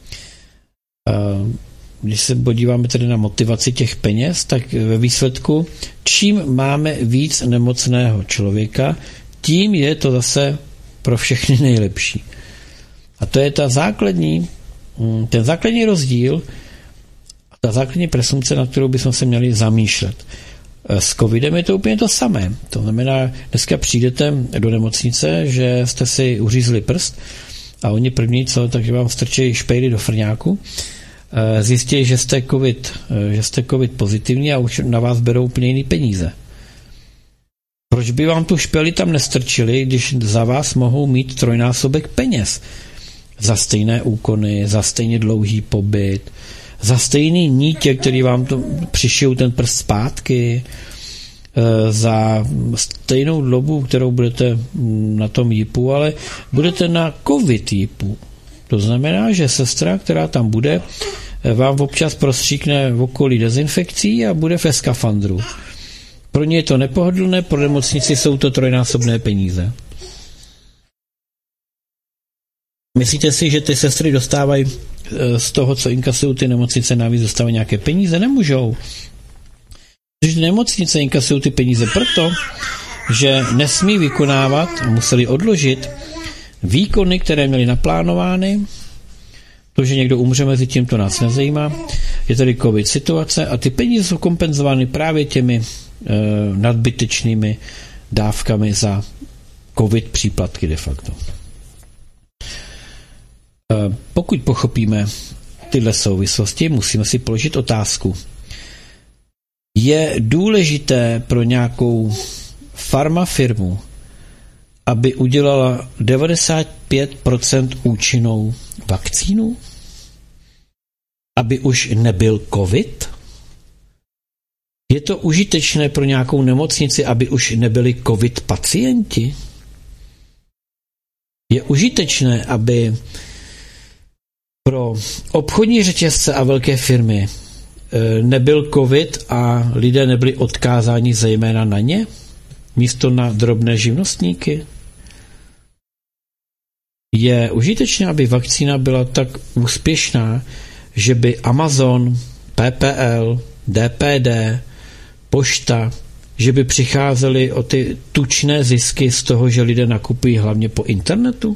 Speaker 2: Když se podíváme tedy na motivaci těch peněz, tak ve výsledku, čím máme víc nemocného člověka, tím je to zase pro všechny nejlepší. A to je ten základní rozdíl, ta základní presumpce, na kterou bychom se měli zamýšlet. S covidem je to úplně to samé. To znamená, dneska přijdete do nemocnice, že jste si uřízli prst a oni první takže vám strčí špejly do frňáku, zjistí, že jste covid pozitivní a už na vás berou úplně jiný peníze. Proč by vám tu špejli tam nestrčili, když za vás mohou mít 3násobek peněz? za stejné úkony, za stejně dlouhý pobyt, za stejný nítě, který vám to přišijou ten prst zpátky, za stejnou dobu, kterou budete na tom jípu, ale budete na covid jípu. To znamená, že sestra, která tam bude, vám občas prostříkne v okolí dezinfekcí a bude ve skafandru. Pro ně je to nepohodlné, pro nemocnici jsou to trojnásobné peníze. Myslíte si, že ty sestry dostávají z toho, co inkasují ty nemocnice, navíc dostávají nějaké peníze? Nemůžou. Protože nemocnice inkasují ty peníze proto, že nesmí vykonávat, museli odložit výkony, které měli naplánovány. To, že někdo umře mezi tím, to nás nezajímá. Je tady covid situace a ty peníze jsou kompenzovány právě těmi nadbytečnými dávkami za covid příplatky de facto. Pokud pochopíme tyhle souvislosti, musíme si položit otázku. Je důležité pro nějakou farmafirmu, aby udělala 95% účinnou vakcínu? Aby už nebyl covid? Je to užitečné pro nějakou nemocnici, aby už nebyli covid pacienti? Je užitečné, aby pro obchodní řetězce a velké firmy nebyl covid a lidé nebyli odkázáni zejména na ně, místo na drobné živnostníky? Je užitečné, aby vakcína byla tak úspěšná, že by Amazon, PPL, DPD, pošta, že by přicházely o ty tučné zisky z toho, že lidé nakupují hlavně po internetu?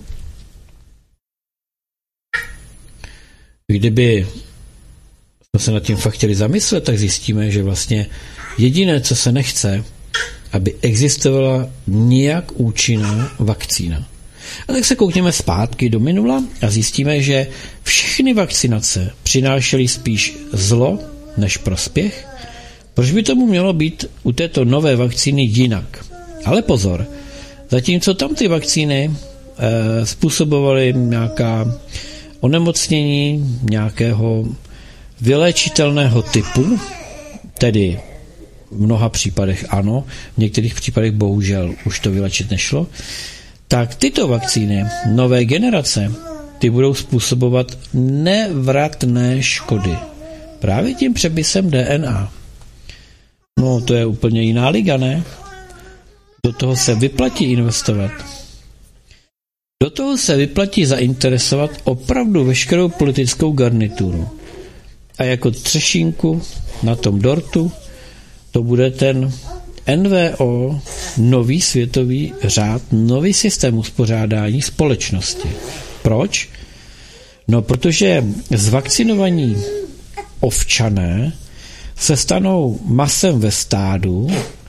Speaker 2: Kdyby jsme se nad tím fakt chtěli zamyslet, tak zjistíme, že vlastně jediné, co se nechce, aby existovala nějak účinná vakcína. A tak se koukněme zpátky do minula a zjistíme, že všechny vakcinace přinášely spíš zlo než prospěch. Proč by tomu mělo být u této nové vakcíny jinak? Ale pozor, zatímco tam ty vakcíny způsobovaly nějaká onemocnění nějakého vyléčitelného typu, tedy v mnoha případech ano, v některých případech bohužel už to vylečit nešlo, tak tyto vakcíny nové generace, ty budou způsobovat nevratné škody. Právě tím přepisem DNA. No, to je úplně jiná liga, ne? Do toho se vyplatí investovat. Do toho se vyplatí zainteresovat opravdu veškerou politickou garnituru. A jako třešinku na tom dortu to bude ten NVO, nový světový řád, nový systém uspořádání společnosti. Proč? No, protože zvakcinovaní ovčané se stanou masem ve stádu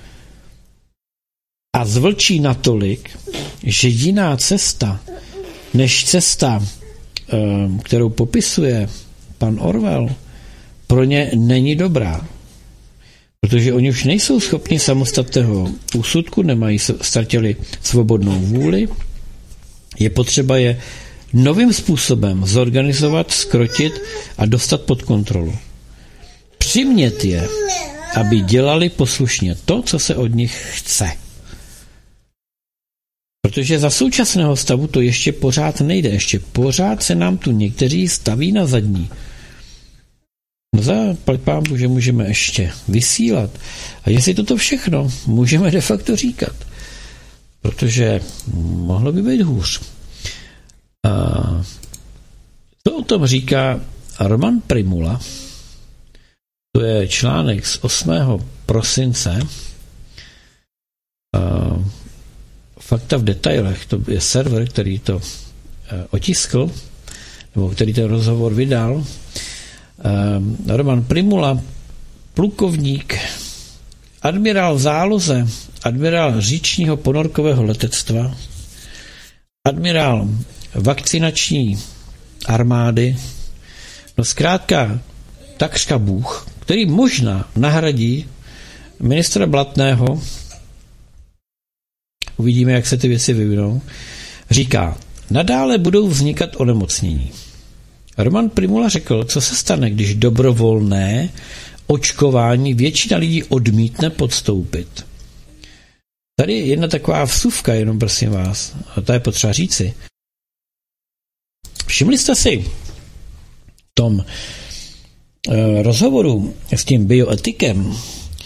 Speaker 2: a zvlčí natolik, že jiná cesta, než cesta, kterou popisuje pan Orwell, pro ně není dobrá. Protože oni už nejsou schopni samostatného úsudku, ztratili svobodnou vůli. Je potřeba je novým způsobem zorganizovat, zkrotit a dostat pod kontrolu. Přimět je, aby dělali poslušně to, co se od nich chce. Protože za současného stavu to ještě pořád nejde. Ještě pořád se nám tu někteří staví na zadní. Za pámbu, že můžeme ještě vysílat. A jestli toto všechno můžeme de facto říkat. Protože mohlo by být hůř. A co o tom říká Roman Primula? To je článek z 8. prosince. Fakta v detailech, to je server, který to otiskl, nebo který ten rozhovor vydal. Roman Primula, plukovník, admirál v záloze, admirál říčního ponorkového letectva, admirál vakcinační armády, no zkrátka takřka bůh, který možná nahradí ministra Blatného, uvidíme, jak se ty věci vyvinou, říká: nadále budou vznikat onemocnění. Roman Prymula řekl, co se stane, když dobrovolné očkování většina lidí odmítne podstoupit. Tady je jedna taková vsuvka, jenom prosím vás, a to je potřeba říci. Všimli jste si v tom rozhovoru s tím bioetikem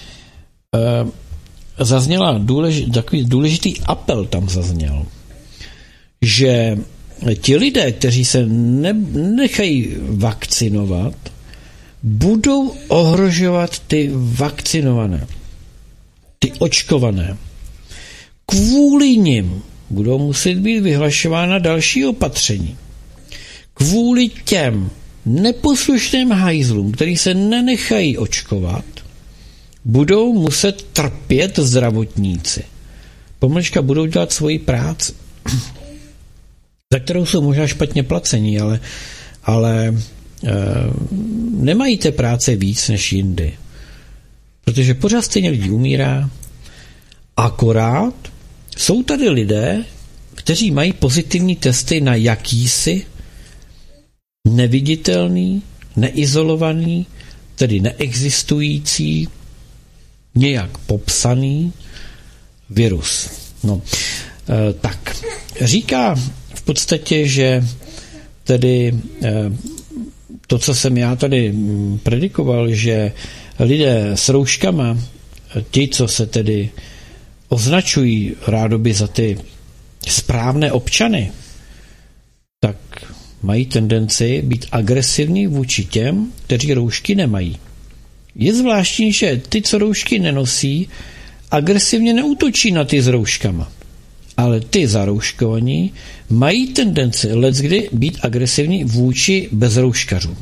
Speaker 2: zazněla takový důležitý apel tam zazněl, že ti lidé, kteří se nechají vakcinovat, budou ohrožovat ty vakcinované, ty očkované. Kvůli nim budou muset být vyhlašována další opatření. Kvůli těm neposlušným hajzlům, který se nenechají očkovat, budou muset trpět zdravotníci. Pomlčka budou dělat svoji práci, za kterou jsou možná špatně placení, ale nemají té práce víc než jindy. Protože pořád stejně lidí umírá, akorát jsou tady lidé, kteří mají pozitivní testy na jakýsi neviditelný, neizolovaný, tedy neexistující, nějak popsaný virus. No, tak. Říká v podstatě, že tedy to, co jsem já tady predikoval, že lidé s rouškama, ti, co se tedy označují rádoby za ty správné občany, tak mají tendenci být agresivní vůči těm, kteří roušky nemají. Je zvláštní, že ty, co roušky nenosí, agresivně neútočí na ty s rouškama. Ale ty zarouškovaní mají tendenci leckdy být agresivní vůči bezrouškařům.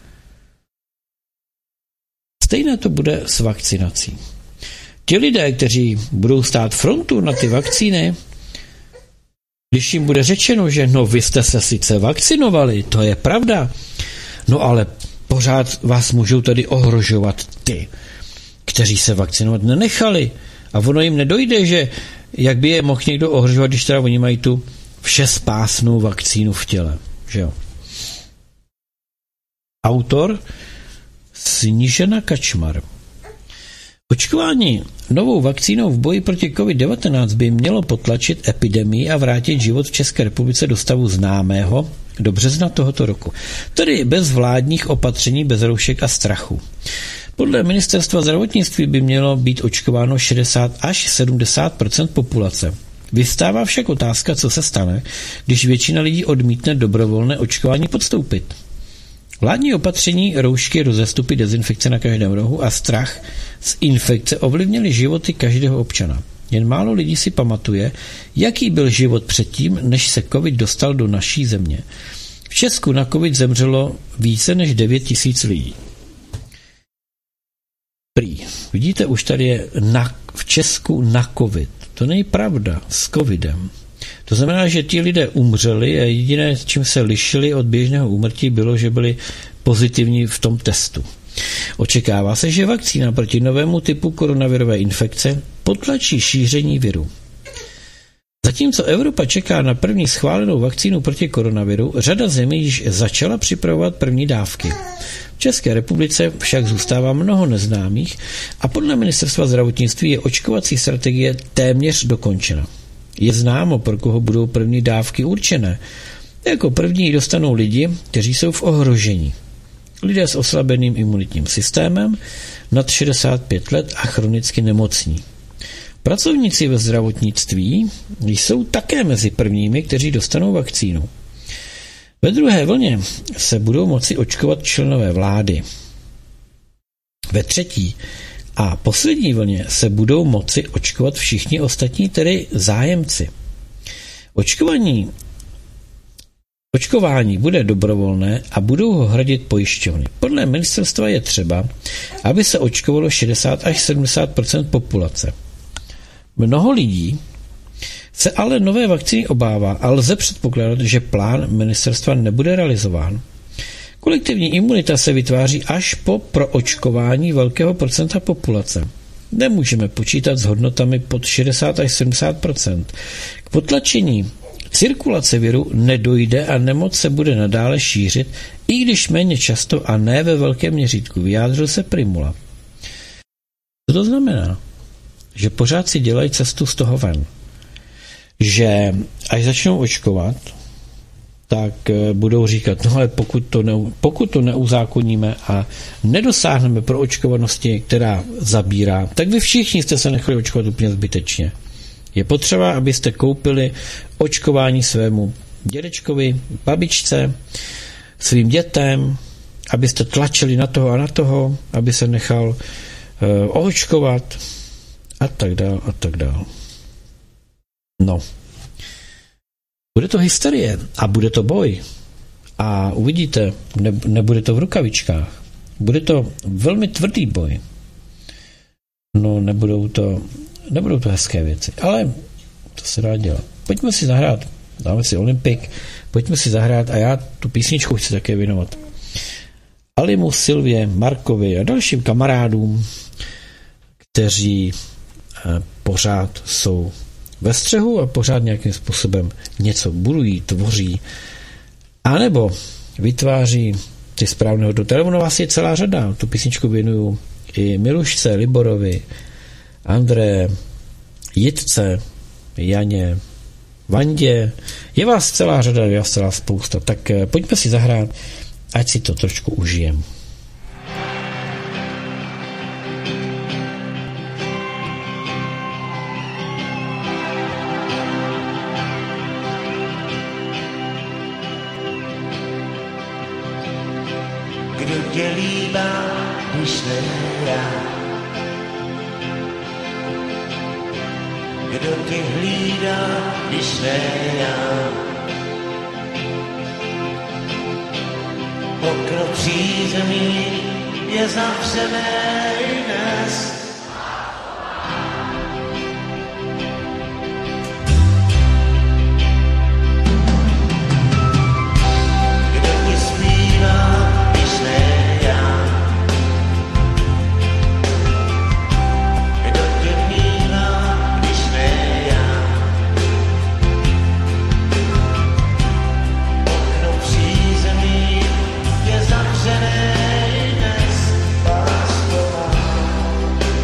Speaker 2: Stejné to bude s vakcinací. Ti lidé, kteří budou stát frontu na ty vakcíny, když jim bude řečeno, že no vy jste se sice vakcinovali, to je pravda, no ale pořád vás můžou tady ohrožovat ty, kteří se vakcinovat nenechali. A ono jim nedojde, že jak by je mohl někdo ohrožovat, když teda oni mají tu všespásnou vakcínu v těle. Že jo? Autor Snížena Kačmar. Očkování novou vakcínou v boji proti COVID-19 by mělo potlačit epidemii a vrátit život v České republice do stavu známého do března tohoto roku. Tedy bez vládních opatření, bez roušek a strachu. Podle ministerstva zdravotnictví by mělo být očkováno 60 až 70% populace. Vystává však otázka, co se stane, když většina lidí odmítne dobrovolné očkování podstoupit. Vládní opatření, roušky, rozestupy, dezinfekce na každém rohu a strach z infekce ovlivnily životy každého občana. Jen málo lidí si pamatuje, jaký byl život předtím, než se covid dostal do naší země. V Česku na covid zemřelo více než 9 000 lidí. Prý. Vidíte, už tady je v Česku na covid. To není pravda s covidem. To znamená, že ti lidé umřeli a jediné, čím se lišili od běžného úmrtí, bylo, že byli pozitivní v tom testu. Očekává se, že vakcína proti novému typu koronavirové infekce potlačí šíření viru. Zatímco Evropa čeká na první schválenou vakcínu proti koronaviru, řada zemí již začala připravovat první dávky. V České republice však zůstává mnoho neznámých a podle ministerstva zdravotnictví je očkovací strategie téměř dokončena. Je známo, pro koho budou první dávky určené. Jako první dostanou lidi, kteří jsou v ohrožení. Lidé s oslabeným imunitním systémem, nad 65 let a chronicky nemocní. Pracovníci ve zdravotnictví jsou také mezi prvními, kteří dostanou vakcínu. Ve druhé vlně se budou moci očkovat členové vlády. Ve třetí a poslední vlně se budou moci očkovat všichni ostatní, tedy zájemci. Očkování bude dobrovolné a budou ho hradit pojišťovny. Podle ministerstva je třeba, aby se očkovalo 60 až 70% populace. Mnoho lidí se ale nové vakcíny obává a lze předpokládat, že plán ministerstva nebude realizován. Kolektivní imunita se vytváří až po proočkování velkého procenta populace. Nemůžeme počítat s hodnotami pod 60 až 70%. K potlačení Cirkulace viru nedojde a nemoc se bude nadále šířit, i když méně často a ne ve velkém měřítku, vyjádřil se Prymula. Co to znamená? Že pořád si dělají cestu z toho ven. Že až začnou očkovat, tak budou říkat, no ale pokud to neuzákoníme a nedosáhneme pro očkovanosti, která zabírá, tak vy všichni jste se nechali očkovat úplně zbytečně. Je potřeba, abyste koupili očkování svému dědečkovi, babičce, svým dětem, abyste tlačili na toho, aby se nechal oočkovat a tak dál a tak dál. No. Bude to hysterie a bude to boj. A uvidíte, nebude to v rukavičkách. Bude to velmi tvrdý boj. No, nebudou to hezké věci, ale to se dá dělat. Pojďme si zahrát, dáme si Olympik, pojďme si zahrát a já tu písničku chci také věnovat Alimu, Silvě, Markovi a dalším kamarádům, kteří pořád jsou ve střehu a pořád nějakým způsobem něco budují, tvoří, anebo vytváří ty správné hodnoty. Ale ono vás je celá řada. Tu písničku věnuju i Milušce, Liborovi, André, Jitce, Janě, Vandě. Je vás celá řada, je vás celá spousta. Tak pojďme si zahrát, ať si to trošku užijem.
Speaker 8: Kdo tě líbá, když ne já? Kdo tě hlídá, když ne já? Okno přízemí je zavřené dnes. Zavřené dnes,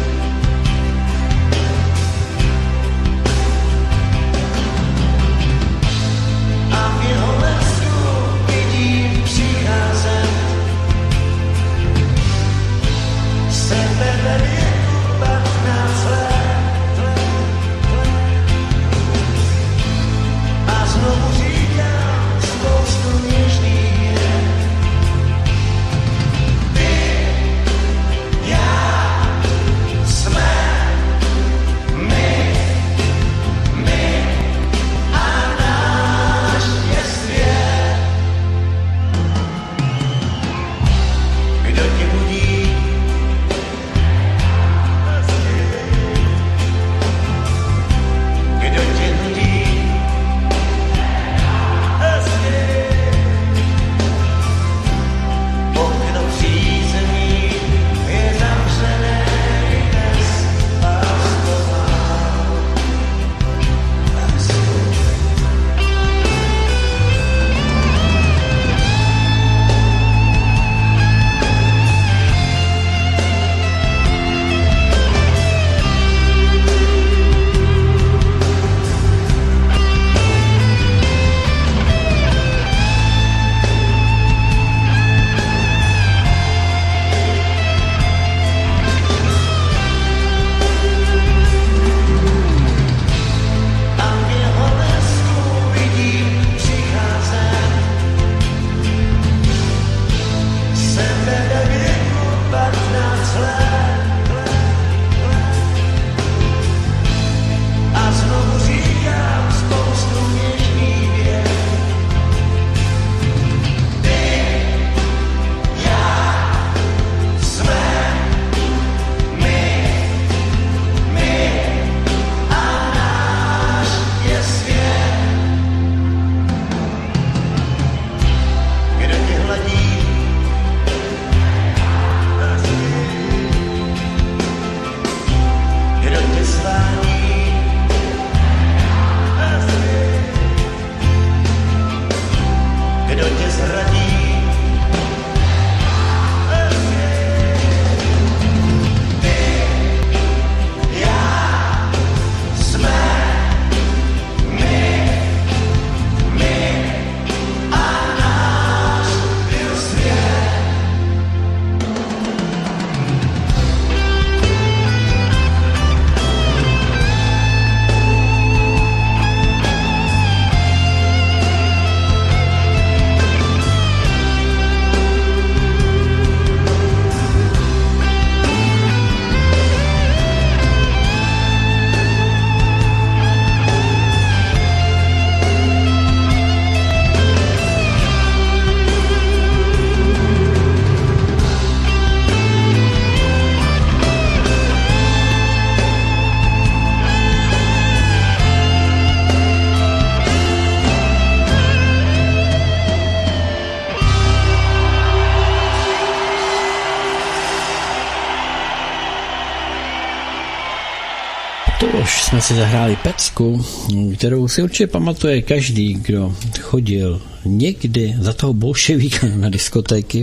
Speaker 2: jsme si zahráli pecku, kterou si určitě pamatuje každý, kdo chodil někdy za toho bolševíka na diskotéky.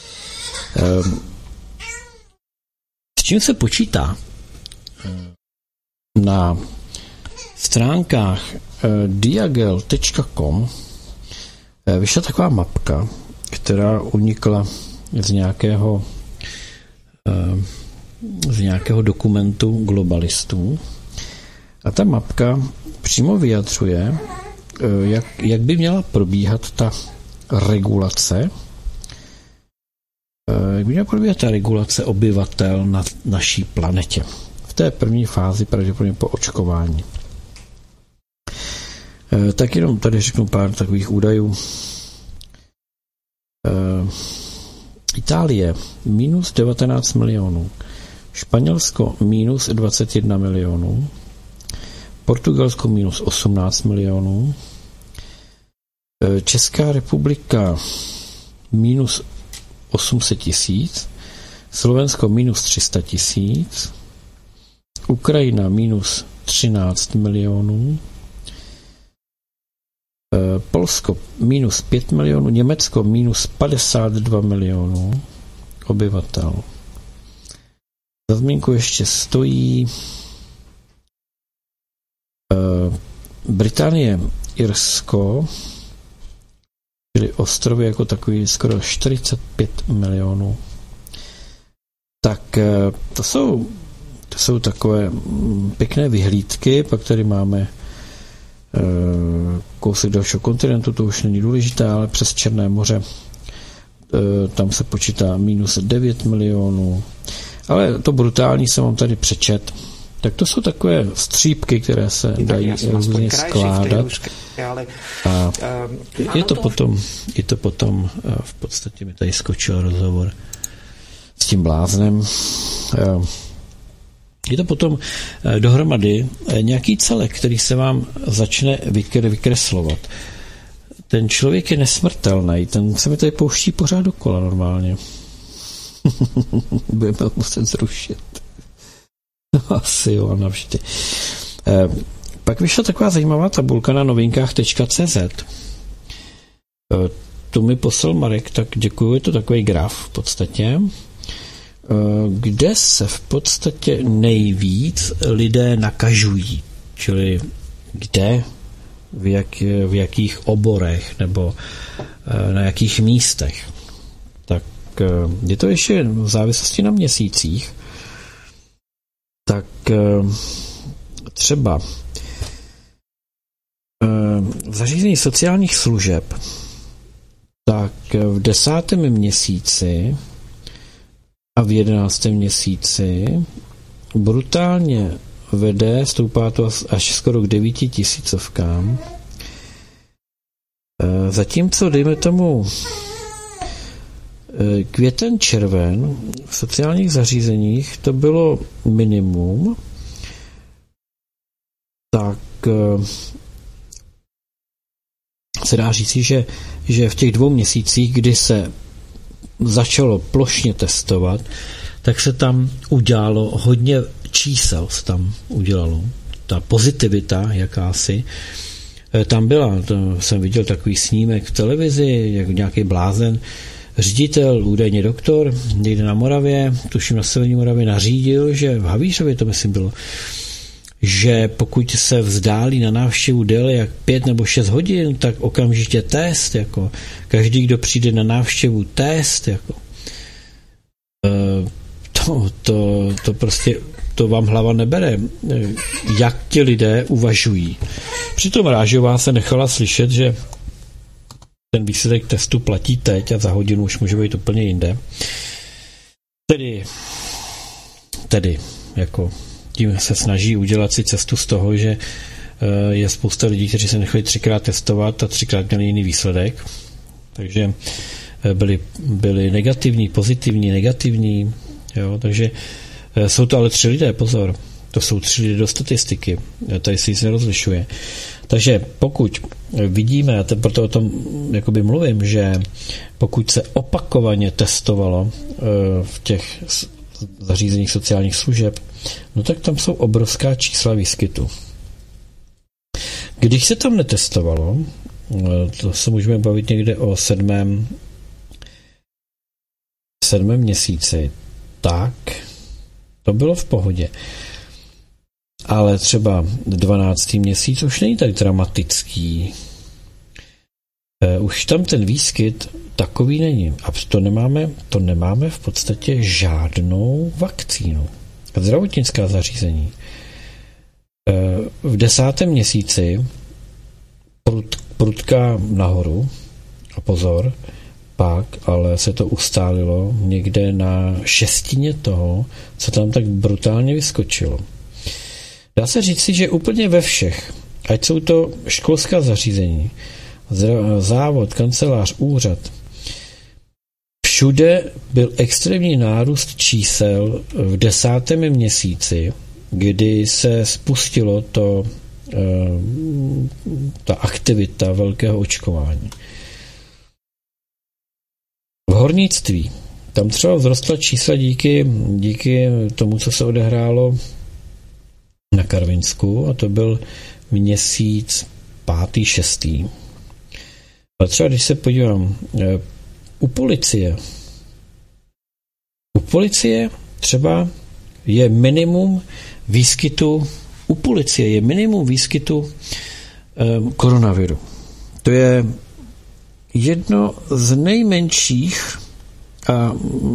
Speaker 2: S čím se počítá? Na stránkách diagel.com vyšla taková mapka, která unikla z nějakého dokumentu globalistů. A ta mapka přímo vyjadřuje, jak by měla probíhat ta regulace, obyvatel na naší planetě. V té první fázi pravděpodobně po očkování. Tak jenom tady řeknu pár takových údajů. Itálie minus 19 milionů, Španělsko minus 21 milionů, Portugalsko minus 18 milionů, Česká republika minus 800 tisíc, Slovensko minus 300 tisíc, Ukrajina minus 13 milionů, Polsko minus 5 milionů, Německo minus 52 milionů obyvatel. Za zmínku ještě stojí Británie, Irsko, čili ostrovy jako takový skoro 45 milionů. Tak to jsou takové pěkné vyhlídky, pak tady máme kousek dalšího kontinentu, to už není důležité, ale přes Černé moře tam se počítá minus 9 milionů. Ale to brutální jsem vám tady přečet. Tak to jsou takové střípky, které se dají různě skládat. A je to potom v podstatě mi tady skočil rozhovor s tím bláznem. Je to potom dohromady nějaký celek, který se vám začne vykreslovat. Ten člověk je nesmrtelný, ten se mi tady pouští pořád dokola normálně. Budeme muset zrušit. Asi jo, navždy. Pak vyšla taková zajímavá tabulka na novinkách.cz. Tu mi poslal Marek, tak děkuju, je to takový graf v podstatě, kde se v podstatě nejvíc lidé nakažují, čili kde, v jakých oborech nebo na jakých místech. Tak je to ještě v závislosti na měsících. Tak třeba v zařízení sociálních služeb, tak v 10. měsíci a v 11. měsíci brutálně vede, stoupá to až skoro k 9 000. Zatímco, dejme tomu, květen, červen v sociálních zařízeních to bylo minimum, tak se dá říci, že v těch 2 měsících, kdy se začalo plošně testovat, tak se tam udělalo hodně čísel, se tam udělalo. Ta pozitivita jakási tam byla. To jsem viděl takový snímek v televizi, jak nějaký blázen, ředitel, údajně doktor, někde na Moravě, tuším na severní Moravě, nařídil, že v Havířově to myslím bylo, že pokud se vzdálí na návštěvu déle jak 5 nebo 6 hodin, tak okamžitě test, jako každý, kdo přijde na návštěvu, test, jako to prostě to vám hlava nebere, jak ti lidé uvažují. Přitom Rážová se nechala slyšet, že ten výsledek testu platí teď a za hodinu už může být úplně jinde. Tedy jako tím se snaží udělat si cestu z toho, že je spousta lidí, kteří se nechali 3krát testovat a 3krát měli jiný výsledek. Takže byli negativní, pozitivní, negativní. Jo, takže jsou to ale 3 lidé, pozor. To jsou 3 lidé do statistiky. Tady si se rozlišuje. Takže pokud vidíme, a proto o tom jakoby mluvím, že pokud se opakovaně testovalo v těch zařízeních sociálních služeb, no tak tam jsou obrovská čísla výskytu. Když se tam netestovalo, to se můžeme bavit někde o 7. měsíci, tak to bylo v pohodě. Ale třeba 12. měsíc už není tak dramatický. Už tam ten výskyt takový není. A to nemáme v podstatě žádnou vakcínu. Zdravotnická zařízení. V 10. měsíci prudka nahoru a pozor, pak ale se to ustálilo někde na 6 toho, co tam tak brutálně vyskočilo. Dá se říci, že úplně ve všech, ať jsou to školská zařízení, závod, kancelář, úřad, všude byl extrémní nárůst čísel v 10. měsíci, kdy se spustilo ta aktivita velkého očkování. V hornictví tam třeba vzrostla čísla díky tomu, co se odehrálo na Karvinsku, a to byl měsíc 5., 6. Ale třeba když se podívám u policie třeba je minimum výskytu koronaviru. To je jedno z nejmenších a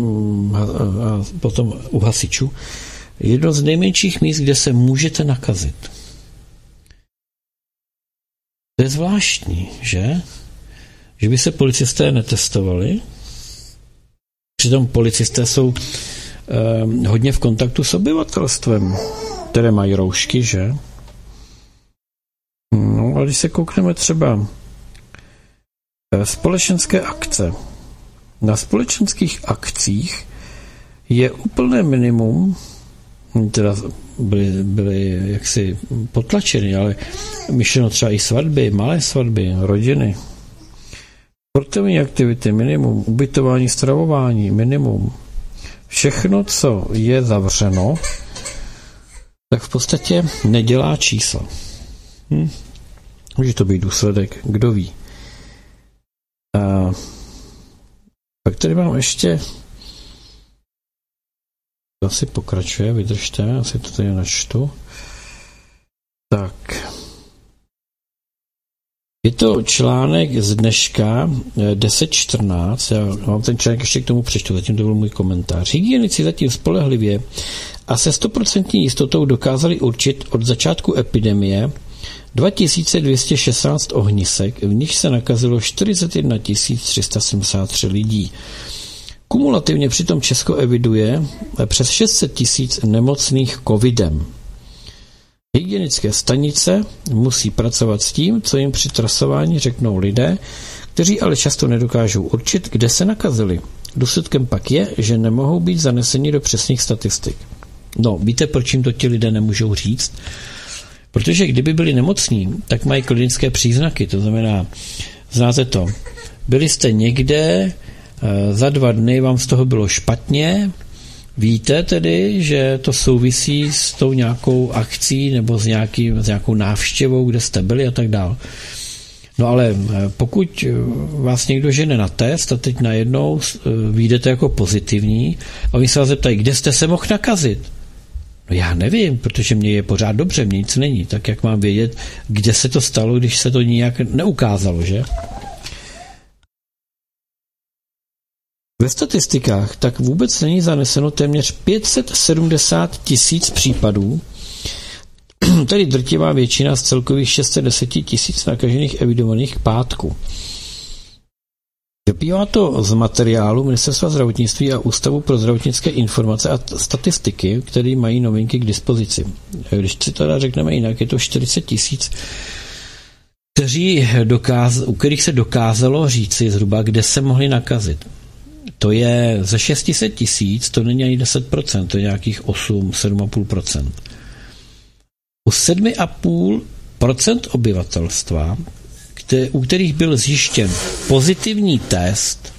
Speaker 2: potom u hasičů jedno z nejmenších míst, kde se můžete nakazit. To je zvláštní, že? Že by se policisté netestovali. Přitom policisté jsou hodně v kontaktu s obyvatelstvem, které mají roušky, že? No, ale když se koukneme třeba společenské akce. Na společenských akcích je úplné minimum, teda byly jaksi potlačeny, ale myšleno třeba i svatby, malé svatby, rodiny. Sportovní aktivity minimum, ubytování, stravování minimum. Všechno, co je zavřeno, tak v podstatě nedělá čísla. Může to být důsledek, kdo ví. A pak tady mám ještě, to asi pokračuje, vydržte, asi to tady načtu. Tak. Je to článek z dneška 10.14, já mám ten článek ještě k tomu přečtu, zatím to byl můj komentář. Hygienici zatím spolehlivě a se 100% jistotou dokázali určit od začátku epidemie 2216 ohnisek, v nich se nakazilo 41 373 lidí. Kumulativně přitom Česko eviduje přes 600 000 nemocných covidem. Hygienické stanice musí pracovat s tím, co jim při trasování řeknou lidé, kteří ale často nedokážou určit, kde se nakazili. Důsledkem pak je, že nemohou být zaneseni do přesných statistik. No, víte, proč jim to ti lidé nemůžou říct? Protože kdyby byli nemocní, tak mají klinické příznaky, to znamená, znáte to, byli jste někde, za 2 dny vám z toho bylo špatně, víte tedy, že to souvisí s tou nějakou akcí nebo s nějakou návštěvou, kde jste byli a tak dále. No ale pokud vás někdo žene na test a teď najednou vyjdete jako pozitivní a oni se vás zeptají, kde jste se mohl nakazit? No já nevím, protože mně je pořád dobře, mně nic není. Tak jak mám vědět, kde se to stalo, když se to nijak neukázalo, že? Ve statistikách tak vůbec není zaneseno téměř 570 000 případů, tedy drtivá většina z celkových 610 000 nakažených evidovaných k pátku. Vyplývá to z materiálu Ministerstva zdravotnictví a Ústavu pro zdravotnické informace a statistiky, které mají novinky k dispozici. Když si teda řekneme jinak, je to 40 000, u kterých se dokázalo říci zhruba, kde se mohli nakazit. To je ze 600 000, to není ani 10%, to je nějakých 7,5%. U 7,5% obyvatelstva, u kterých byl zjištěn pozitivní test,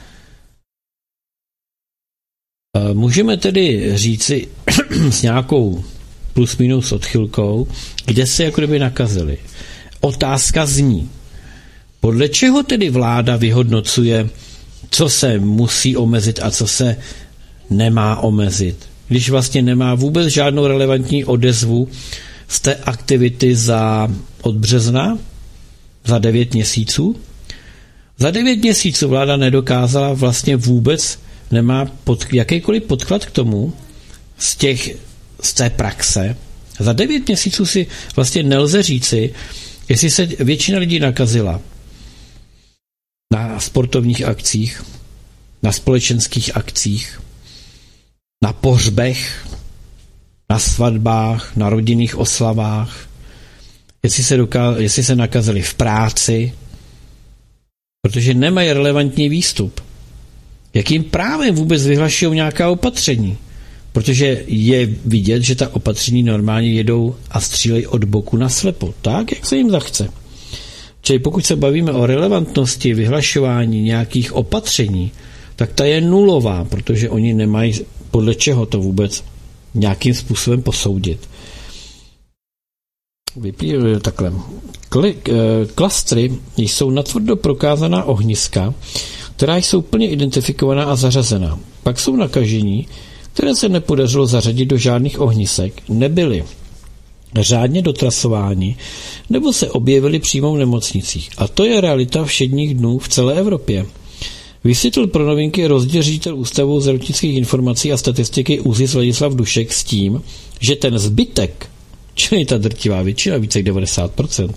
Speaker 2: můžeme tedy říci s nějakou plus minus odchylkou, kde se jako kdyby nakazili. Otázka zní, podle čeho tedy vláda vyhodnocuje, co se musí omezit a co se nemá omezit, když vlastně nemá vůbec žádnou relevantní odezvu z té aktivity od března za 9 měsíců. Za 9 měsíců vláda nedokázala vlastně vůbec, nemá jakýkoliv podklad k tomu z té praxe. Za 9 měsíců si vlastně nelze říci, jestli se většina lidí nakazila na sportovních akcích, na společenských akcích, na pohřbech, na svatbách, na rodinných oslavách, jestli se nakazili v práci, protože nemají relevantní výstup. Jakým právem vůbec vyhlašují nějaká opatření? Protože je vidět, že ta opatření normálně jedou a střílejí od boku na slepo, tak, jak se jim zachce. Čili pokud se bavíme o relevantnosti vyhlašování nějakých opatření, tak ta je nulová, protože oni nemají podle čeho to vůbec nějakým způsobem posoudit. Takhle. Klastry jsou natvrdo prokázaná ohniska, která jsou plně identifikovaná a zařazená. Pak jsou nakažení, které se nepodařilo zařadit do žádných ohnisek, nebyly řádně dotrasováni nebo se objevily přímo v nemocnicích. A to je realita všedních dnů v celé Evropě. Vysvětlil pro Novinky rozdíl ředitel Ústavu zdravotnických informací a statistiky ÚZIS Ladislav Dušek s tím, že ten zbytek, čili ta drtivá většina, více jak 90%,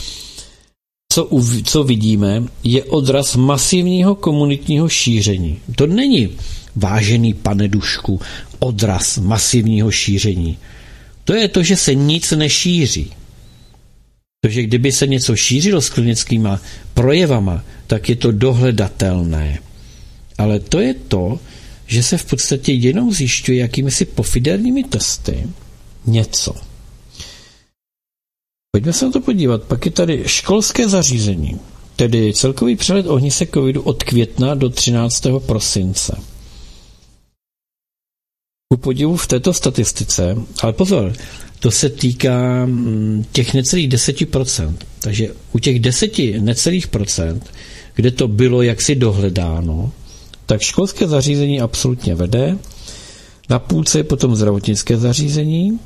Speaker 2: co vidíme, je odraz masivního komunitního šíření. To není, vážený pane Dušku, odraz masivního šíření. To je to, že se nic nešíří. Protože kdyby se něco šířilo s klinickýma projevama, tak je to dohledatelné. Ale to je to, že se v podstatě jenom zjišťuje jakýmisi pofiderními testy něco. Pojďme se na to podívat. Pak je tady školské zařízení, tedy celkový přehled ohnisek covidu od května do 13. prosince. Ku podivu v této statistice, ale pozor, to se týká těch necelých 10%. Takže u těch 10 necelých procent, kde to bylo jaksi dohledáno, tak školské zařízení absolutně vede. Na půlce je potom zdravotnické zařízení,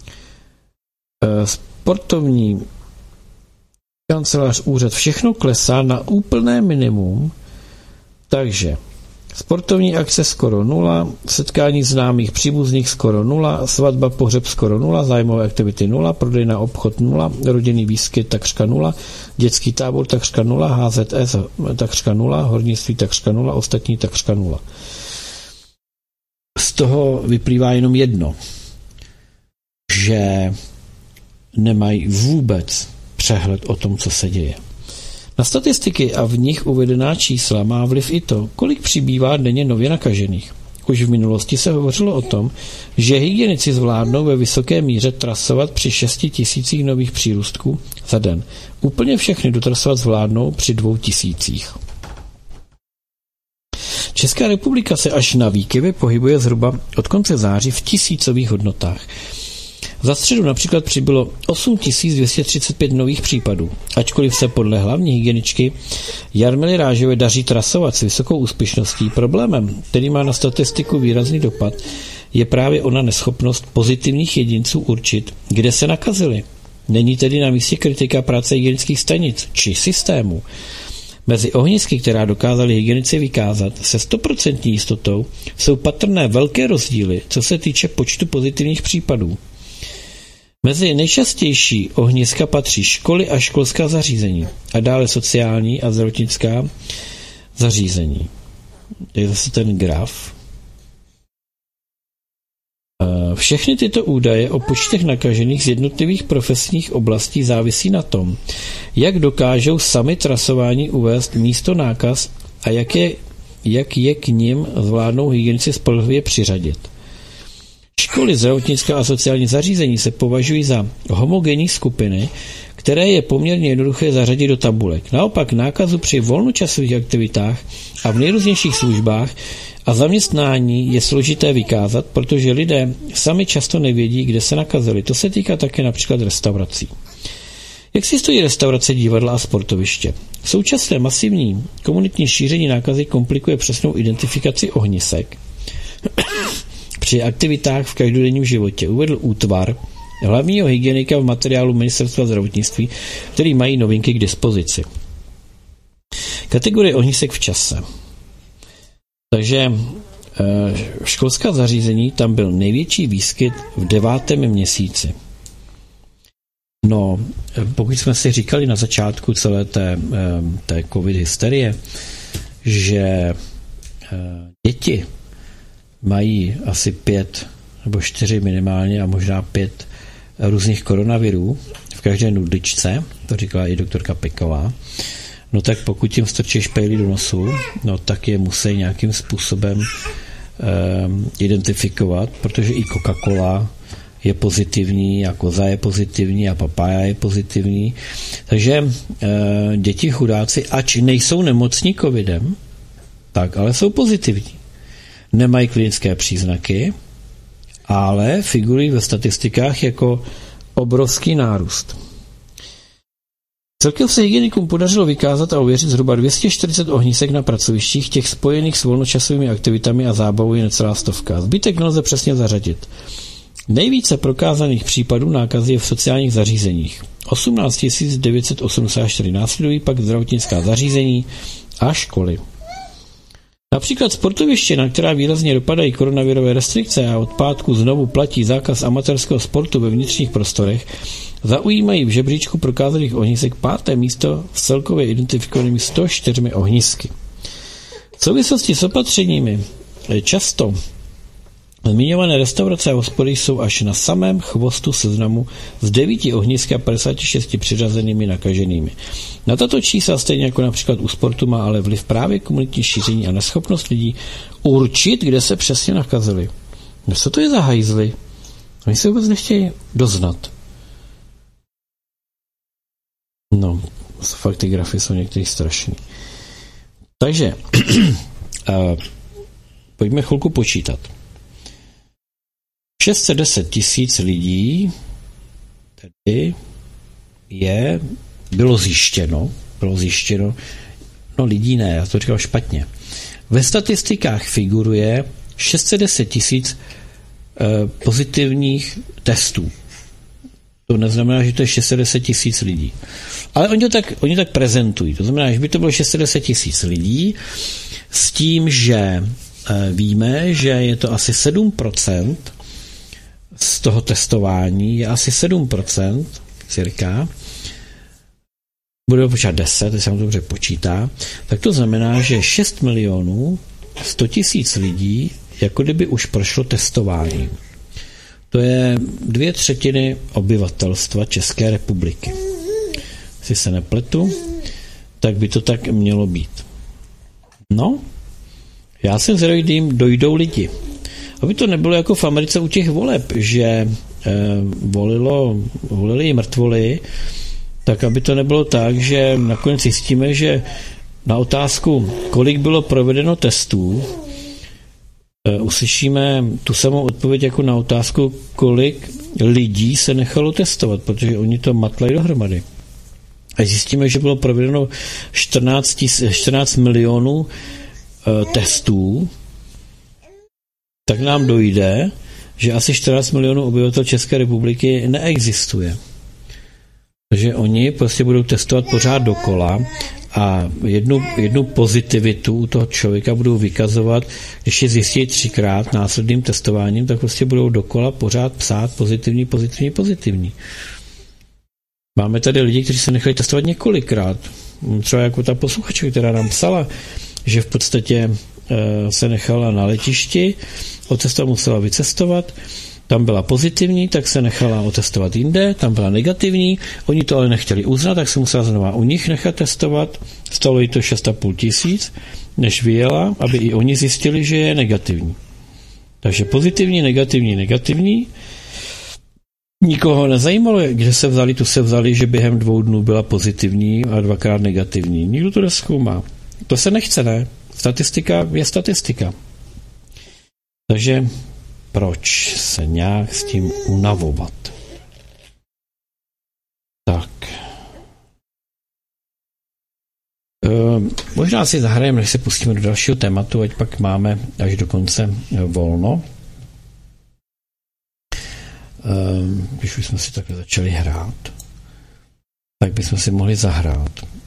Speaker 2: sportovní kancelář, úřad, všechno klesá na úplné minimum, takže sportovní akce skoro 0, setkání známých příbuzných skoro 0, svatba, pohřeb skoro 0, zájmové aktivity 0, prodej na obchod 0, rodinný výskyt takřka 0, dětský tábor takřka 0, HZS takřka 0, hornictví takřka 0, ostatní takřka 0. Z toho vyplývá jenom jedno, že nemají vůbec přehled o tom, co se děje. Na statistiky a v nich uvedená čísla má vliv i to, kolik přibývá denně nově nakažených. Už v minulosti se hovořilo o tom, že hygienici zvládnou ve vysoké míře trasovat při 6 000 nových přírůstků za den. Úplně všechny dotrasovat zvládnou při 2 000. Česká republika se až na výkyvy pohybuje zhruba od konce září v tisícových hodnotách. Za středu například přibylo 8235 nových případů, ačkoliv se podle hlavní hygieničky Jarmily Rážové daří trasovat s vysokou úspěšností. Problémem, který má na statistiku výrazný dopad, je právě ona neschopnost pozitivních jedinců určit, kde se nakazili. Není tedy na místě kritika práce hygienických stanic či systému. Mezi ohnisky, která dokázali hygienici vykázat, se 100% jistotou jsou patrné velké rozdíly, co se týče počtu pozitivních případů. Mezi nejčastější ohniska patří školy a školská zařízení a dále sociální a zdravotnická zařízení. Je zase ten graf. Všechny tyto údaje o počtech nakažených z jednotlivých profesních oblastí závisí na tom, jak dokážou sami trasování uvést místo nákaz a jak je k nim zvládnou hygienici spolehlivě přiřadit. Školy, zdravotnická a sociální zařízení se považují za homogenní skupiny, které je poměrně jednoduché zařadit do tabulek. Naopak nákazu při volnočasových aktivitách a v nejrůznějších službách a zaměstnání je složité vykázat, protože lidé sami často nevědí, kde se nakazili. To se týká také například restaurací. Jak si stojí restaurace, divadla a sportoviště? Současné masivní komunitní šíření nákazy komplikuje přesnou identifikaci ohnisek při aktivitách v každodenním životě, uvedl útvar hlavního hygienika v materiálu Ministerstva zdravotnictví, který mají novinky k dispozici. Kategorie ohnisek v čase. Takže školská zařízení, tam byl největší výskyt v 9. měsíci. No, pokud jsme si říkali na začátku celé té covid hysterie, že děti mají asi 5 nebo 4 minimálně a možná 5 různých koronavirů v každé nudličce, to říkala i doktorka Peková, no tak pokud tím strčíš pejli do nosu, no tak je musí nějakým způsobem identifikovat, protože i Coca-Cola je pozitivní, a koza je pozitivní, a papája je pozitivní. Takže děti chudáci, ač nejsou nemocní covidem, tak ale jsou pozitivní. Nemají klinické příznaky, ale figurují ve statistikách jako obrovský nárůst. Celkem se hygienikům podařilo vykázat a ověřit zhruba 240 ohnisek na pracovištích, těch spojených s volnočasovými aktivitami a zábavou je necelá 100. Zbytek nelze přesně zařadit. Nejvíce prokázaných případů nákazy je v sociálních zařízeních. 18 984, následují pak zdravotnická zařízení a školy. Například sportoviště, na která výrazně dopadají koronavirové restrikce a od pátku znovu platí zákaz amatérského sportu ve vnitřních prostorech, zaujímají v žebříčku prokázaných ohnisek 5. místo s celkově identifikovanými 104 ohnisky. V souvislosti s opatřeními často zmiňované restaurace a hospody jsou až na samém chvostu seznamu s 9 ohnisky a 56 přiřazenými nakaženými. Na tato čísla, stejně jako například u sportu, má ale vliv právě komunitní šíření a neschopnost lidí určit, kde se přesně nakazili. No co to je za hajzly? Oni se vůbec nechtějí doznat. No, fakt ty grafy jsou některý strašný. Takže pojďme chvilku počítat. 610 000 lidí tedy bylo zjištěno, no lidí ne, já to říkal špatně. Ve statistikách figuruje 610 000 pozitivních testů. To neznamená, že to je 610 000 lidí. Ale oni tak prezentují. To znamená, že by to bylo 610 000 lidí s tím, že víme, že je to asi 7% z toho testování, je asi 7%, cirka, budeme počítat 10, když se vám to dobře počítá, tak to znamená, že 6 100 000 lidí jako kdyby už prošlo testování. To je 2/3 obyvatelstva České republiky. Jestli se nepletu, tak by to tak mělo být. No, já jsem zvědavý, kdy jim dojdou lidi. Aby to nebylo jako v Americe u těch voleb, že volili i mrtvoli, tak aby to nebylo tak, že nakonec zjistíme, že na otázku, kolik bylo provedeno testů, uslyšíme tu samou odpověď jako na otázku, kolik lidí se nechalo testovat, protože oni to matlají dohromady. A zjistíme, že bylo provedeno 14 milionů testů, tak nám dojde, že asi 14 milionů obyvatel České republiky neexistuje. Takže oni prostě budou testovat pořád dokola a jednu pozitivitu u toho člověka budou vykazovat, když je zjistí 3krát následným testováním, tak prostě budou dokola pořád psát pozitivní. Máme tady lidi, kteří se nechali testovat několikrát. Třeba jako ta posluchačka, která nám psala, že v podstatě se nechala na letišti, otestovat musela vycestovat, tam byla pozitivní, tak se nechala otestovat jinde, tam byla negativní, oni to ale nechtěli uznat, tak se musela znova u nich nechat testovat, stalo jí to 6,5 tisíc, než vyjela, aby i oni zjistili, že je negativní. Takže pozitivní, negativní. Nikoho nezajímalo, kde se vzali, tu se vzali, že během 2 dnů byla pozitivní a 2krát negativní. Nikdo to nezkoumá. To se nechce, ne? Statistika je statistika. Takže proč se nějak s tím unavovat? Tak, Možná si zahrajeme, než se pustíme do dalšího tématu, ať pak máme až do konce volno. Když už jsme si takhle začali hrát, tak bychom si mohli zahrát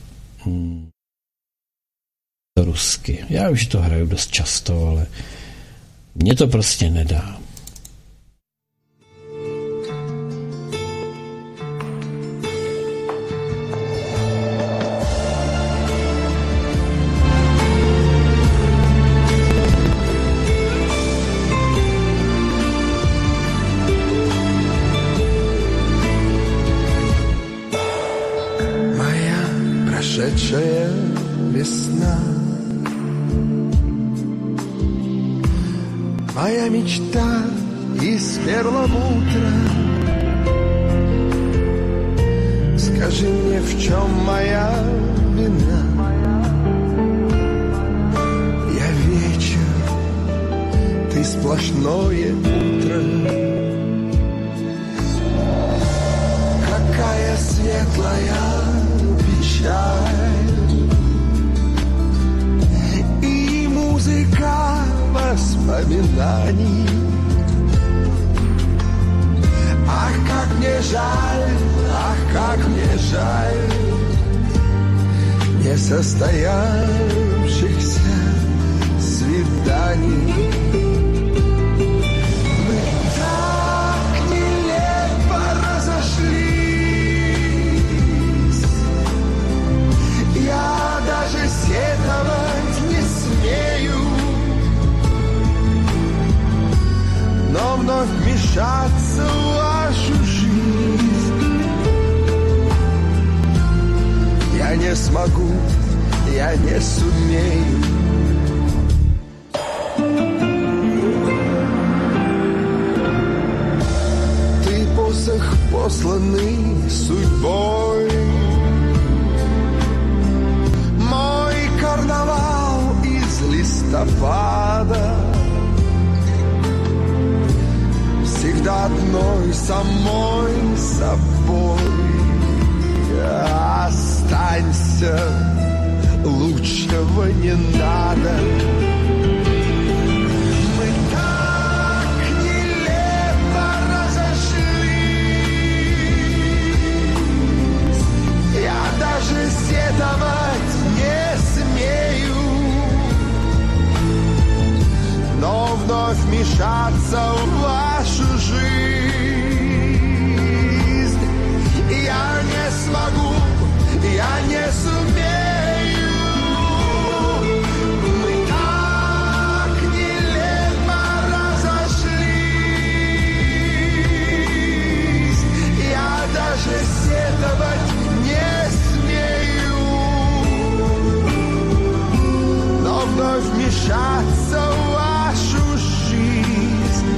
Speaker 2: rusky. Já už to hraju dost často, ale mně to prostě nedá.
Speaker 9: Прошедшая весна, моя мечта из перламутра. Скажи мне, в чем моя вина? Я вечер, ты сплошное утро. Какая светлая и музыка воспоминаний. Ах, как мне жаль несостоявшихся свиданий. Мы так нелепо разошлись, я даже сетовать не смею, но вновь вмешаться в вашу жизнь я не смогу, я не сумею. Ты посох, посланный судьбой, карнавал из листопада, всегда одной самой собой. Останься, лучшего не надо. Мы так нелепо разошлись, я даже сетовать не смею, но вновь вмешаться в вашу жизнь я не смогу, я не сумею. Мы так нелепо разошлись, я даже сетовать не смею, но вновь вмешаться в вашу жизнь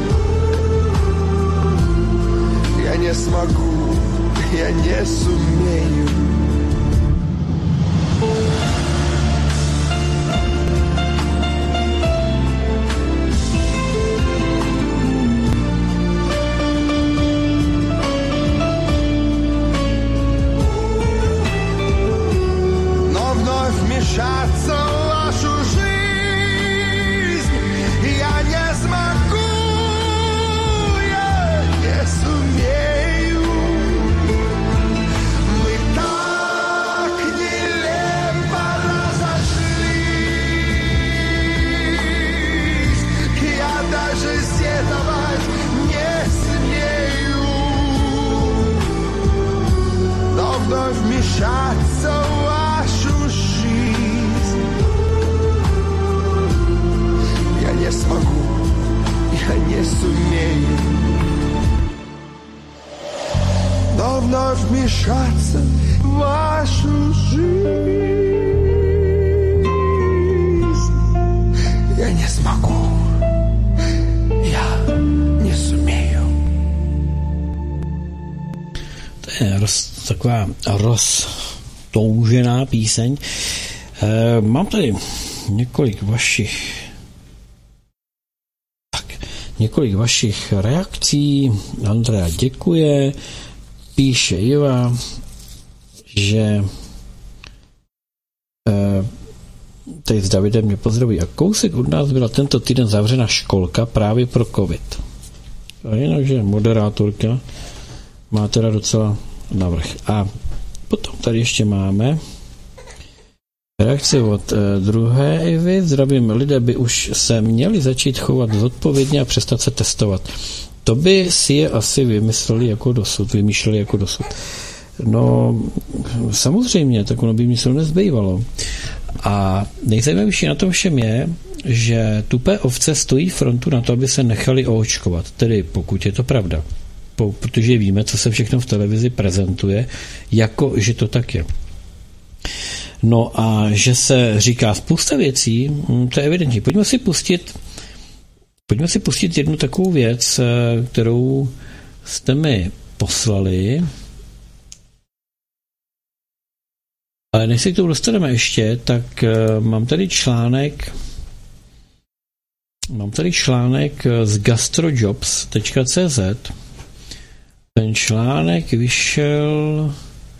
Speaker 9: я не смогу, я не сумею. Но вновь вмешаться в вашу жизнь я не смогу, я не сумею. Мы так нелепо разошлись, я даже сетовать не смею, но вновь вмешаться в вашу жизнь я не смогу, я не сумею, но вновь вмешаться в вашу жизнь я не смогу, я не сумею.
Speaker 2: To je taková roztoužená píseň. Mám tady několik vašich reakcí. Andrea děkuje, píše Iva, že tady s Davidem mě pozdraví. A kousek od nás byla tento týden zavřena školka právě pro covid. A jinakže moderátorka má teda docela navrch. A potom tady ještě máme reakce od druhé Evy. Zdravím, lidé by už se měli začít chovat zodpovědně a přestat se testovat. To by si je asi vymyšleli jako dosud. No, samozřejmě, tak ono by mi se nezbývalo. A nejzajímavější na tom všem je, že tupé ovce stojí frontu na to, aby se nechali oočkovat. Tedy pokud je to pravda. Protože víme, co se všechno v televizi prezentuje, jako že to tak je. No a že se říká spousta věcí, to je evidentní. Pojďme si pustit jednu takovou věc, kterou jste mi poslali. Ale než si k tomu dostaneme ještě, tak mám tady článek z gastrojobs.cz. Ten článek vyšel,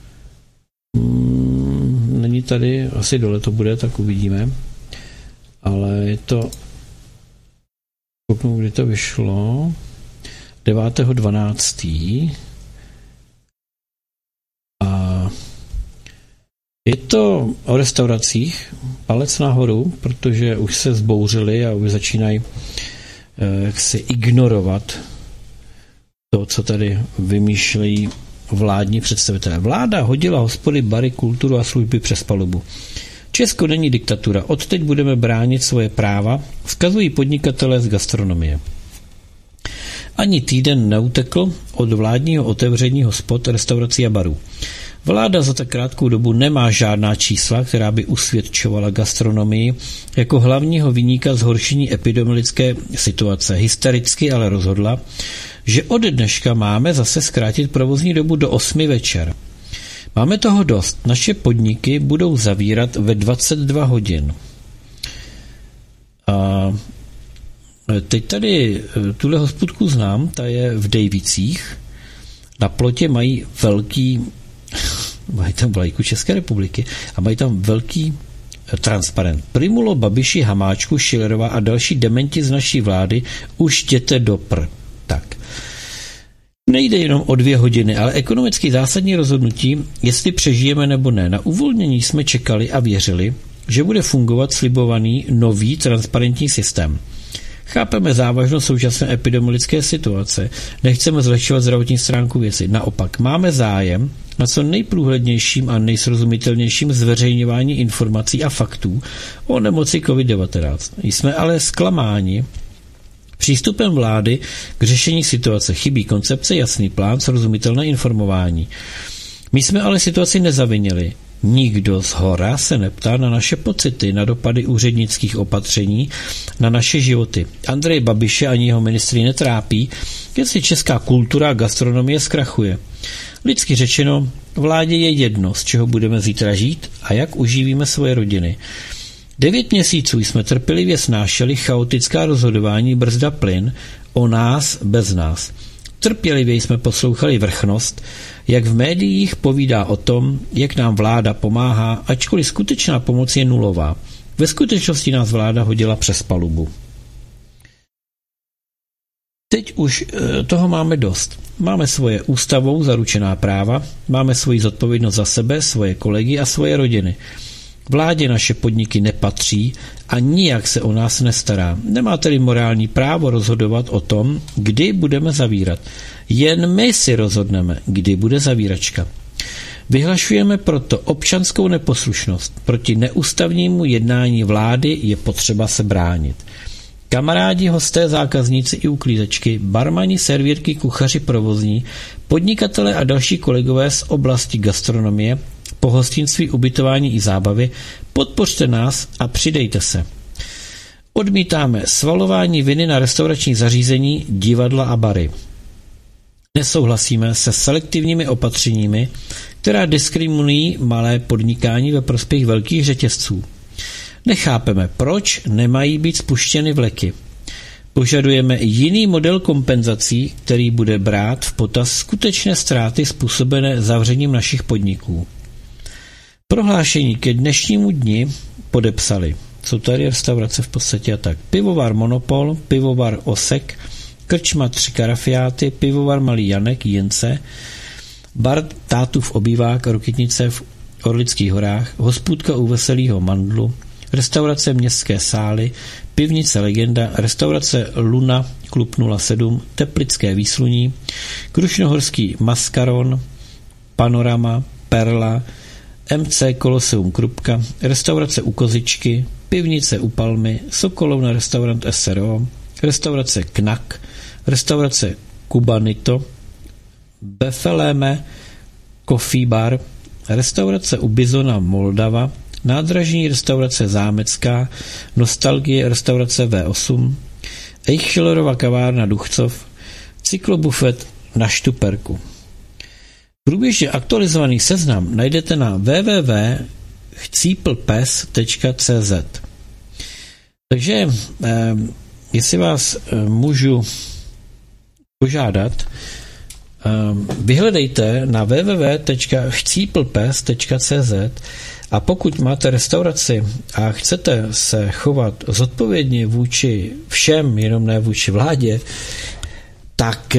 Speaker 2: není tady, asi dole to bude, tak uvidíme, ale je to, kdy to vyšlo, 9.12. A je to o restauracích, palec nahoru, protože už se zbouřili a už začínají jaksi ignorovat to, co tady vymýšlejí vládní představitelé. Vláda hodila hospody, bary, kulturu a služby přes palubu. Česko není diktatura. Odteď budeme bránit svoje práva, vzkazují podnikatelé z gastronomie. Ani týden neutekl od vládního otevření hospod, restaurací a barů. Vláda za tak krátkou dobu nemá žádná čísla, která by usvědčovala gastronomii jako hlavního viníka zhoršení epidemiologické situace. Hystericky ale rozhodla, že od dneška máme zase zkrátit provozní dobu do 8 večer. Máme toho dost. Naše podniky budou zavírat ve 22 hodin. A teď tady tuhle hospodku znám, ta je v Dejvicích. Na plotě mají tam vlajku České republiky a mají tam velký transparent. Primulo, Babiši, Hamáčku, Schillerová a další dementi z naší vlády už jděte do Tak. Nejde jenom o 2 hodiny, ale ekonomicky zásadní rozhodnutí, jestli přežijeme nebo ne. Na uvolnění jsme čekali a věřili, že bude fungovat slibovaný nový transparentní systém. Chápeme závažnost současné epidemiologické situace, nechceme zlehčovat zdravotní stránku věci. Naopak, máme zájem na co nejprůhlednějším a nejsrozumitelnějším zveřejňování informací a faktů o nemoci COVID-19. Jsme ale zklamáni přístupem vlády k řešení situace. Chybí koncepce, jasný plán, srozumitelné informování. My jsme ale situaci nezavinili. Nikdo zhora se neptá na naše pocity, na dopady úřednických opatření, na naše životy. Andrej Babiše ani jeho ministry netrápí, jestli česká kultura a gastronomie zkrachuje. Lidsky řečeno, vládě je jedno, z čeho budeme zítra žít a jak uživíme svoje rodiny. 9 měsíců jsme trpělivě snášeli chaotická rozhodování brzda plyn o nás bez nás. Trpělivě jsme poslouchali vrchnost, jak v médiích povídá o tom, jak nám vláda pomáhá, ačkoliv skutečná pomoc je nulová. Ve skutečnosti nás vláda hodila přes palubu. Teď už toho máme dost. Máme svoje ústavou zaručená práva, máme svoji zodpovědnost za sebe, svoje kolegy a svoje rodiny. Vládě naše podniky nepatří a nijak se o nás nestará. Nemá tedy morální právo rozhodovat o tom, kdy budeme zavírat. Jen my si rozhodneme, kdy bude zavíračka. Vyhlašujeme proto občanskou neposlušnost. Proti neústavnímu jednání vlády je potřeba se bránit. Kamarádi, hosté, zákazníci i uklízečky, barmani, servírky, kuchaři, provozní, podnikatelé a další kolegové z oblasti gastronomie, pohostinství, ubytování i zábavy, podpořte nás a přidejte se. Odmítáme svalování viny na restaurační zařízení, divadla a bary. Nesouhlasíme se selektivními opatřeními, která diskriminují malé podnikání ve prospěch velkých řetězců. Nechápeme, proč nemají být spuštěny vleky. Požadujeme jiný model kompenzací, který bude brát v potaz skutečné ztráty způsobené zavřením našich podniků. Prohlášení ke dnešnímu dni podepsali Jsou tady restaurace v podstatě a tak. Pivovar Monopol, pivovar Osek, krčma 3 Karafiáty, pivovar Malý Janek, Jence, bar Tátův obývák, Rokytnice v Orlických horách, hospůdka u Veselýho Mandlu, restaurace Městské sály, pivnice Legenda, restaurace Luna, klub 07, Teplické výsluní, Krušnohorský Maskaron, Panorama, Perla, MC Koloseum Krupka, restaurace u Kozičky, pivnice u Palmy, Sokolovna restaurant SRO, restaurace Knak, restaurace Kubanito, Befeléme, Coffee Bar, restaurace u Bizona Moldava, nádražní restaurace Zámecká, Nostalgie restaurace V8, Eichschillerova kavárna Duchcov, cyklobufet na Štuperku. Průběžně aktualizovaný seznam najdete na www.chcíplpes.cz. Takže jestli vás můžu požádat, vyhledejte na www.chcíplpes.cz a pokud máte restauraci a chcete se chovat zodpovědně vůči všem, jenom ne vůči vládě, tak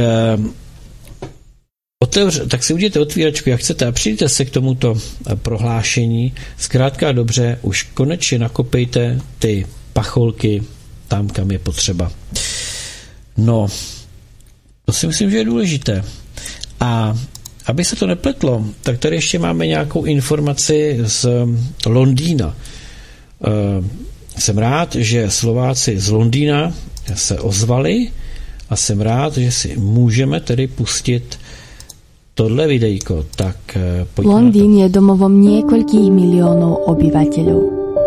Speaker 2: si udělejte otvíračku, jak chcete a přijďte se k tomuto prohlášení. Zkrátka dobře, už konečně nakopejte ty pacholky tam, kam je potřeba. No, to si myslím, že je důležité. A aby se to nepletlo, tak tady ještě máme nějakou informaci z Londýna. Jsem rád, že Slováci z Londýna se ozvali a jsem rád, že si můžeme tedy pustit tohle videjko. Tak pojďme.
Speaker 10: Londýn je domovom niekoľkých miliónov obyvateľov.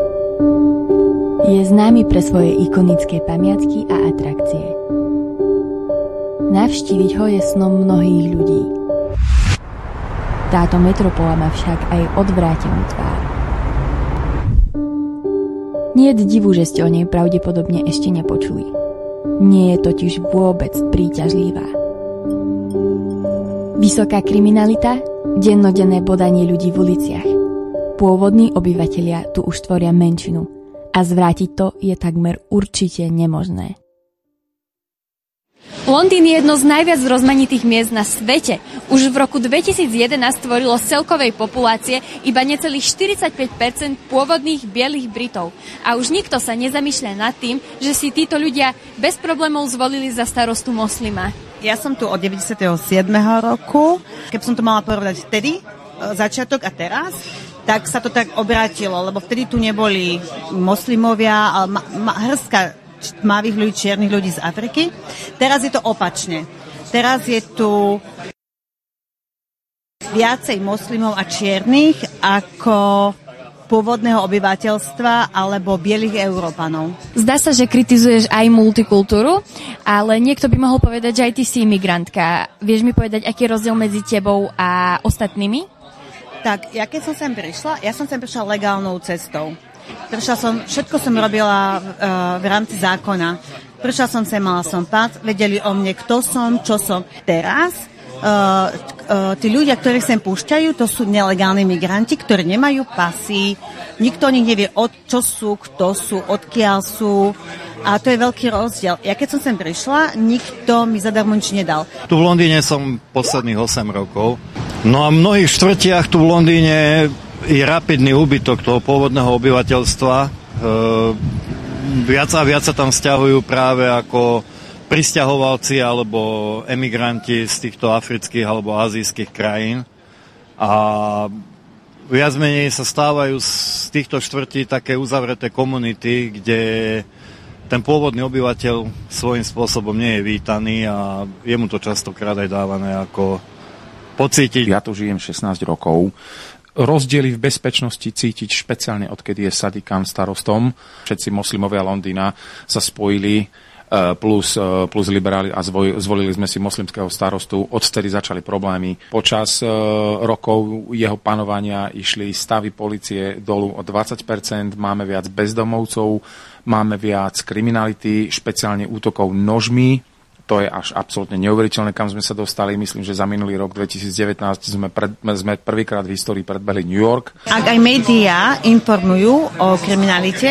Speaker 10: Je známy pre svoje ikonické pamiatky a atrakcie. Navštíviť ho je snom mnohých ľudí. Táto metropola má však aj odvrátenú tvár. Nie je divu, že ste o nej pravdepodobne ešte nepočuli. Nie je totiž vôbec príťažlivá. Vysoká kriminalita, dennodenné bodanie ľudí v uliciach. Pôvodní obyvatelia tu už tvoria menšinu a zvrátiť to je takmer určite nemožné.
Speaker 11: Londýn je jedno z najviac rozmanitých miest na svete. Už v roku 2011 tvorilo z celkovej populácie iba necelých 45% pôvodných bielých Britov. A už nikto sa nezamýšľa nad tým, že si títo ľudia bez problémov zvolili za starostu moslima.
Speaker 12: Ja som tu od 97. roku. Keby som to mala porovnať vtedy, začiatok a teraz, tak sa to tak obrátilo, lebo vtedy tu neboli moslimovia, ale hrstka tmavých ľudí, čiernych ľudí z Afriky. Teraz je to opačne. Teraz je tu viacej moslimov a čiernych ako pôvodného obyvateľstva alebo bielých Európanov.
Speaker 11: Zdá sa, že kritizuješ aj multikultúru, ale niekto by mohol povedať, že aj ty si imigrantka. Vieš mi povedať, aký je rozdiel medzi tebou a ostatnými?
Speaker 12: Tak, ja keď som sem prišla, ja som sem prišla legálnou cestou. Všetko som robila v rámci zákona. Prišla som sem, mala som pás, vedeli o mne, kto som, čo som. Teraz tí ľudia, ktorí sem púšťajú, to sú nelegálni migranti, ktorí nemajú pasy, nikto o nich nevie, čo sú, kto sú, odkiaľ sú. A to je veľký rozdiel. Ja keď som sem prišla, nikto mi zadarmo nič nedal.
Speaker 13: Tu v Londýne som posledných 8 rokov. No a v mnohých štvrtiach tu v Londýne je rapidný úbytok toho pôvodného obyvateľstva. Viac a viac sa tam sťahujú práve ako prisťahovalci alebo emigranti z týchto afrických alebo azijských krajín. A viac menej sa stávajú z týchto štvrtí také uzavreté komunity, kde ten pôvodný obyvateľ svojím spôsobom nie je vítaný a je mu to častokrát aj dávané ako pocítiť.
Speaker 14: Ja tu žijem 16 rokov. Rozdiely v bezpečnosti cítiť špeciálne odkedy je Sadiq Khan starostom. Všetci moslimovia Londýna sa spojili plus liberáli a zvolili sme si moslimského starostu. Odvtedy začali problémy. Počas rokov jeho panovania išli stavy polície dolu o 20%, máme viac bezdomovcov, máme viac kriminality, špeciálne útokov nožmi. To je až absolútne neuveriteľné, kam sme sa dostali. Myslím, že za minulý rok 2019 sme prvýkrát v histórii predbehli New York.
Speaker 12: Ak aj médiá informujú o kriminalite,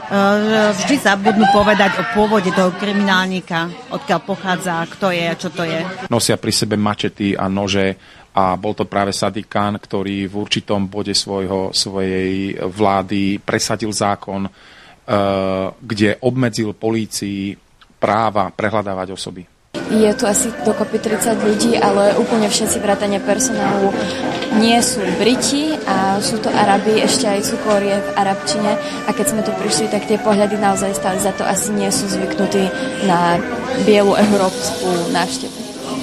Speaker 12: vždy zabudnú povedať o pôvode toho kriminálnika, odkiaľ pochádza, kto je a čo to je.
Speaker 14: Nosia pri sebe mačety a nože a bol to práve Sadiq Khan, ktorý v určitom bode svojej vlády presadil zákon, kde obmedzil polícii práva prehľadávať osoby.
Speaker 11: Je tu asi dokopy 30 ľudí, ale úplne všetci vrátane personálu nie sú Briti a sú to Arabi, ešte aj cukor je v arabčine a keď sme tu prišli, tak tie pohľady naozaj stáli za to, asi nie sú zvyknutí na bielu európsku návštevu.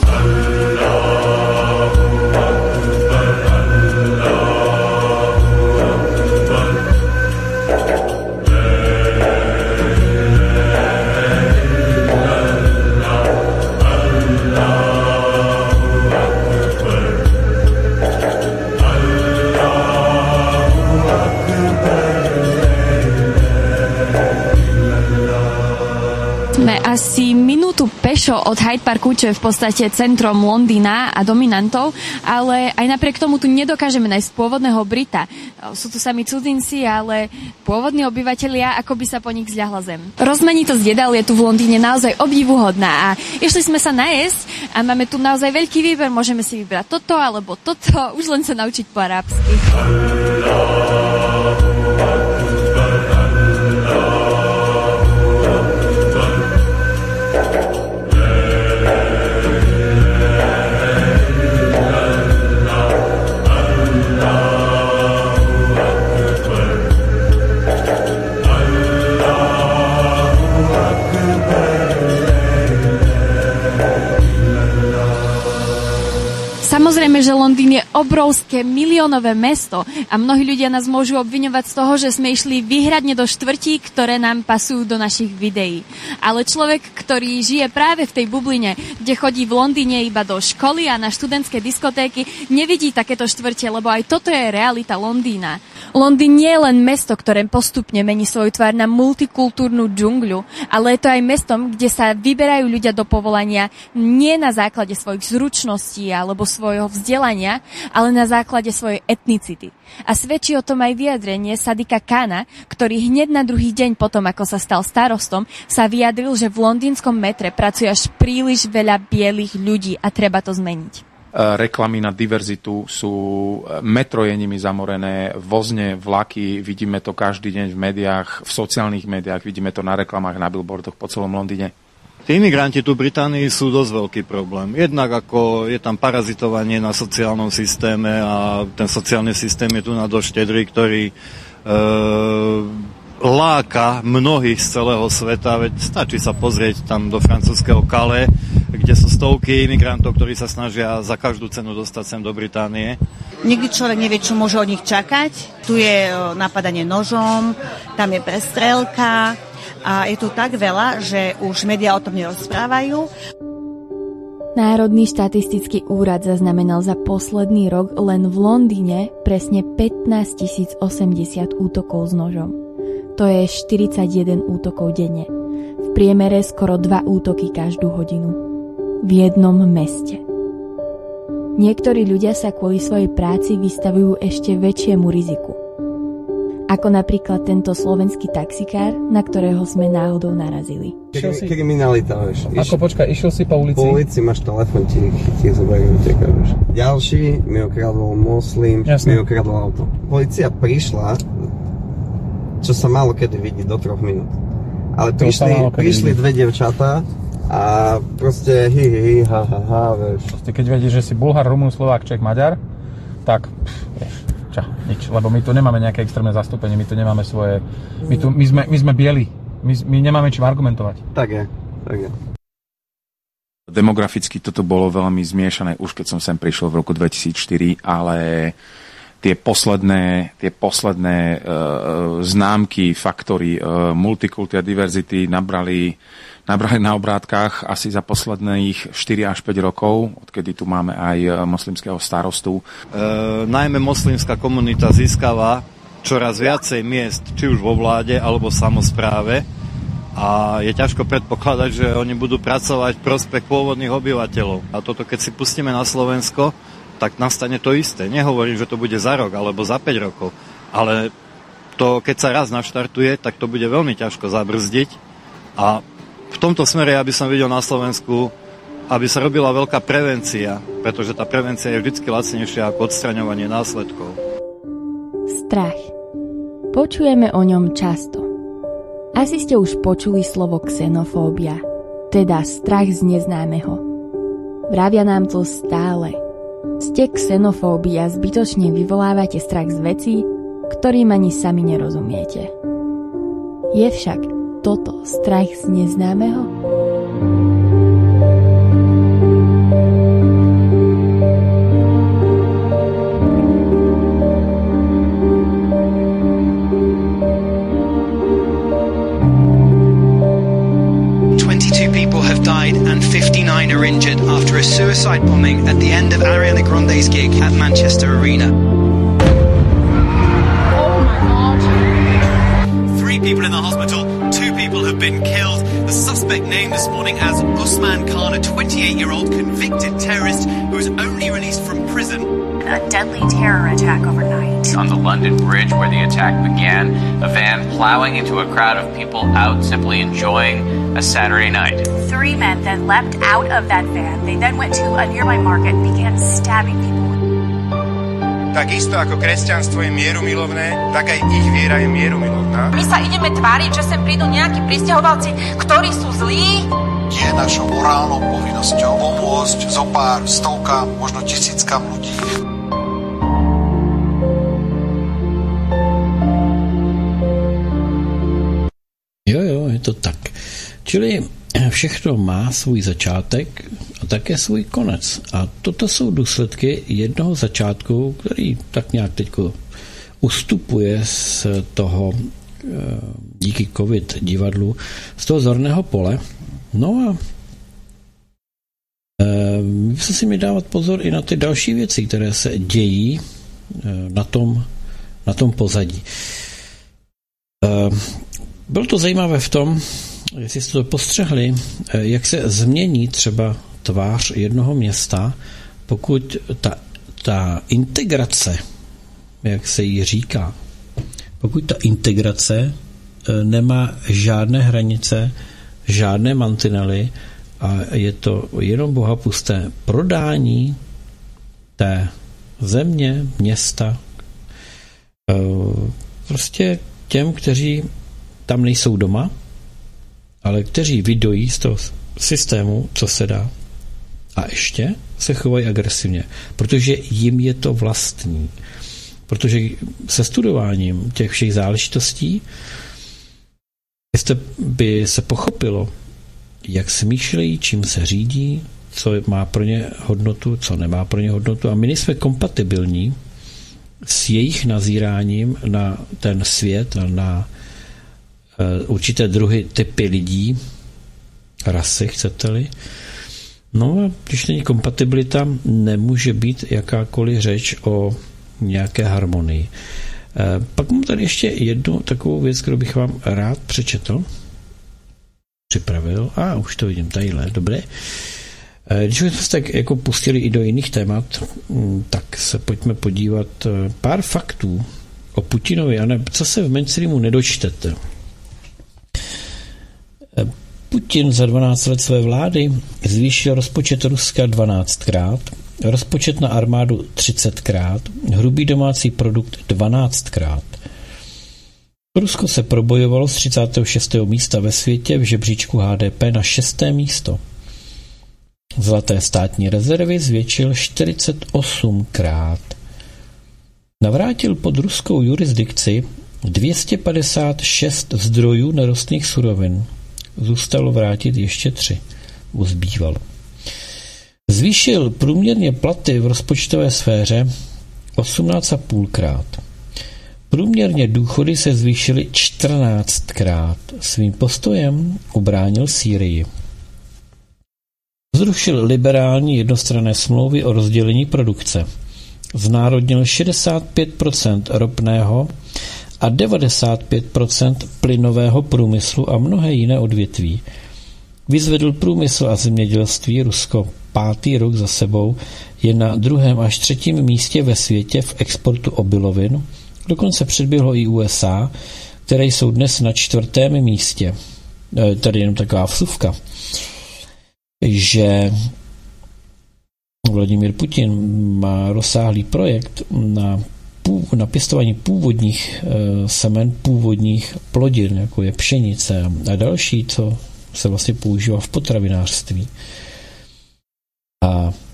Speaker 11: Asi minútu pešo od Hyde Parku, čo je v podstate centrom Londýna a dominantov, ale aj napriek tomu tu nedokážeme nájsť pôvodného Brita. Sú tu sami cudzinci, ale pôvodní obyvatelia, ako by sa po nich zľahla zem. Rozmanitosť jedál je tu v Londýne naozaj obdivuhodná a išli sme sa najesť a máme tu naozaj veľký výber. Môžeme si vybrať toto alebo toto, už len sa naučiť po arabsky. Samozrejme, že Londýn je obrovské miliónové mesto a mnohí ľudia nás môžu obviňovať z toho, že sme išli výhradne do štvrtí, ktoré nám pasujú do našich videí. Ale človek, ktorý žije práve v tej bubline, kde chodí v Londýne iba do školy a na študentské diskotéky, nevidí takéto štvrte, lebo aj toto je realita Londýna. Londýn nie je len mesto, ktoré postupne mení svoju tvár na multikultúrnu džungľu, ale je to aj mestom, kde sa vyberajú ľudia do povolania nie na základe svojich zručností alebo svojho vzdelania, ale na základe svojej etnicity. A svedčí o tom aj vyjadrenie Sadiqa Khana, ktorý hneď na druhý deň potom, ako sa stal starostom, sa vyjadril, že v londýnskom metre pracuje až príliš veľa bielých ľudí a treba to zmeniť.
Speaker 14: Reklamy na diverzitu sú metro je nimi zamorené, vozne, vlaky, vidíme to každý deň v médiách, v sociálnych médiách, vidíme to na reklamách, na billboardoch po celom Londýne.
Speaker 13: Tí imigranti tu v Británii sú dosť veľký problém. Jednak ako je tam parazitovanie na sociálnom systéme a ten sociálny systém je tu na dosť štedrý, ktorý láka mnohých z celého sveta, veď stačí sa pozrieť tam do francúzskeho Calais, kde sú stovky imigrantov, ktorí sa snažia za každú cenu dostať sem do Británie.
Speaker 12: Nikdy človek nevie, čo môže od nich čakať. Tu je napadanie nožom, tam je prestrelka a je tu tak veľa, že už médiá o tom nerozprávajú.
Speaker 10: Národný štatistický úrad zaznamenal za posledný rok len v Londýne presne 15 080 útokov s nožom. To je 41 útokov denne. V priemere skoro 2 útoky každú hodinu. V jednom meste. Niektorí ľudia sa kvôli svojej práci vystavujú ešte väčšiemu riziku. Ako napríklad tento slovenský taxikár, na ktorého sme náhodou narazili.
Speaker 15: Kriminalita, vieš.
Speaker 16: Ako počkaj, išiel si po ulici?
Speaker 15: Po ulici máš telefon, ti chytí, zoberú, utekajú, vieš. Ďalší mi okradol moslim, mi okradol auto. Polícia prišla, čo sa málo kedy vidí, do 3 minút. Ale prišli dve dievčatá a proste hi, ha, vieš.
Speaker 16: Proste keď vedíš, že si Bulhar, Rumun, Slovák, Čech, Maďar, tak vieš, nič. Lebo my tu nemáme nejaké extrémne zastúpenie, my tu nemáme svoje... My sme bieli, my nemáme čím argumentovať.
Speaker 15: Tak je.
Speaker 14: Demograficky toto bolo veľmi zmiešané, už keď som sem prišiel v roku 2004, ale tie posledné známky, faktory multikulty a diverzity nabrali na obrátkach asi za posledných 4 až 5 rokov, odkedy tu máme aj moslimského starostu.
Speaker 13: Najmä moslimská komunita získava čoraz viacej miest, či už vo vláde alebo v samospráve, a je ťažko predpokladať, že oni budú pracovať v prospech pôvodných obyvateľov. A toto keď si pustíme na Slovensko, tak nastane to isté. Nehovorím, že to bude za rok alebo za 5 rokov, ale to keď sa raz naštartuje, tak to bude veľmi ťažko zabrzdiť. A v tomto smere ja by som videl na Slovensku, aby sa robila veľká prevencia, pretože tá prevencia je vždycky lacnejšia ako odstraňovanie následkov.
Speaker 10: Strach. Počujeme o ňom často. Asi ste už počuli slovo xenofóbia, teda strach z neznámeho. Vravia nám to stále. Ste xenofóbi a zbytočne vyvolávate strach z vecí, ktorým ani sami nerozumiete. Je však toto strach z neznámeho?
Speaker 17: And 59 are injured after a suicide bombing at the end of Ariana Grande's gig at Manchester Arena.
Speaker 18: Oh my God.
Speaker 19: 3 people in the hospital, 2 people have been killed. The suspect named this morning as Usman Khan, a 28-year-old convicted terrorist who was only released from prison.
Speaker 18: A deadly terror attack overnight.
Speaker 20: On the London Bridge where the attack began, a van plowing into a crowd of people out simply enjoying a Saturday night.
Speaker 18: 3 men then leapt out of that van. They then went to a nearby market and began stabbing people.
Speaker 21: Takisto ako kresťanstvo je mierumilovné, tak aj ich viera je mierumilovná.
Speaker 18: My sa ideme tváriť, že sem prídu nejakí prisťahovalci, ktorí sú zlí.
Speaker 22: Je našou morálnou povinnosťou pomôcť zo pár stovkám, možno tisíckam ľudí.
Speaker 2: Jo, je to tak. Čili všechno má svůj začátek a také svůj konec. A toto jsou důsledky jednoho začátku, který tak nějak teďko ustupuje z toho díky covid divadlu, z toho zorného pole. No a musím si dávat pozor i na ty další věci, které se dějí na tom pozadí. Bylo to zajímavé v tom, jestli jste to postřehli, jak se změní třeba tvář jednoho města, pokud ta integrace, jak se jí říká, pokud ta integrace nemá žádné hranice, žádné mantinely a je to jenom bohapusté prodání té země, města, prostě těm, kteří tam nejsou doma, ale kteří vydojí z toho systému, co se dá. A ještě se chovají agresivně, protože jim je to vlastní. Protože se studováním těch všech záležitostí by se pochopilo, jak smýšlejí, čím se řídí, co má pro ně hodnotu, co nemá pro ně hodnotu. A my nejsme kompatibilní s jejich nazíráním na ten svět a na určité druhy, typy lidí, rasy, chcete-li. No a když není kompatibilita, nemůže být jakákoliv řeč o nějaké harmonii. Pak mám tady ještě jednu takovou věc, kterou bych vám rád přečetl. Připravil. Už to vidím, tadyhle, dobré. Když jsme se tak jako pustili i do jiných témat, tak se pojďme podívat pár faktů o Putinovi, a ne, co se v mainstreamu nedočtete. Putin za 12 let své vlády zvýšil rozpočet Ruska 12krát, rozpočet na armádu 30krát, hrubý domácí produkt 12krát. Rusko se probojovalo z 36. místa ve světě v žebříčku HDP na 6. místo. Zlaté státní rezervy zvětšil 48krát. Navrátil pod ruskou jurisdikci 256 zdrojů nerostných surovin. Zůstalo vrátit ještě 3. Uzbývalo. Zvýšil průměrně platy v rozpočtové sféře 18,5krát. Průměrně důchody se zvýšily 14krát. Svým postojem ubránil Sýrii. Zrušil liberální jednostranné smlouvy o rozdělení produkce. Znárodnil 65% ropného a 95% plynového průmyslu a mnohé jiné odvětví. Vyzvedl průmysl a zemědělství. Rusko 5. rok za sebou je na 2. až 3. místě ve světě v exportu obilovin Dokonce předběhlo i USA, které jsou dnes na 4. místě. Tady jenom taková vsuvka, že Vladimír Putin má rozsáhlý projekt na pěstování původních semen, původních plodin, jako je pšenice a další, co se vlastně používá v potravinářství. A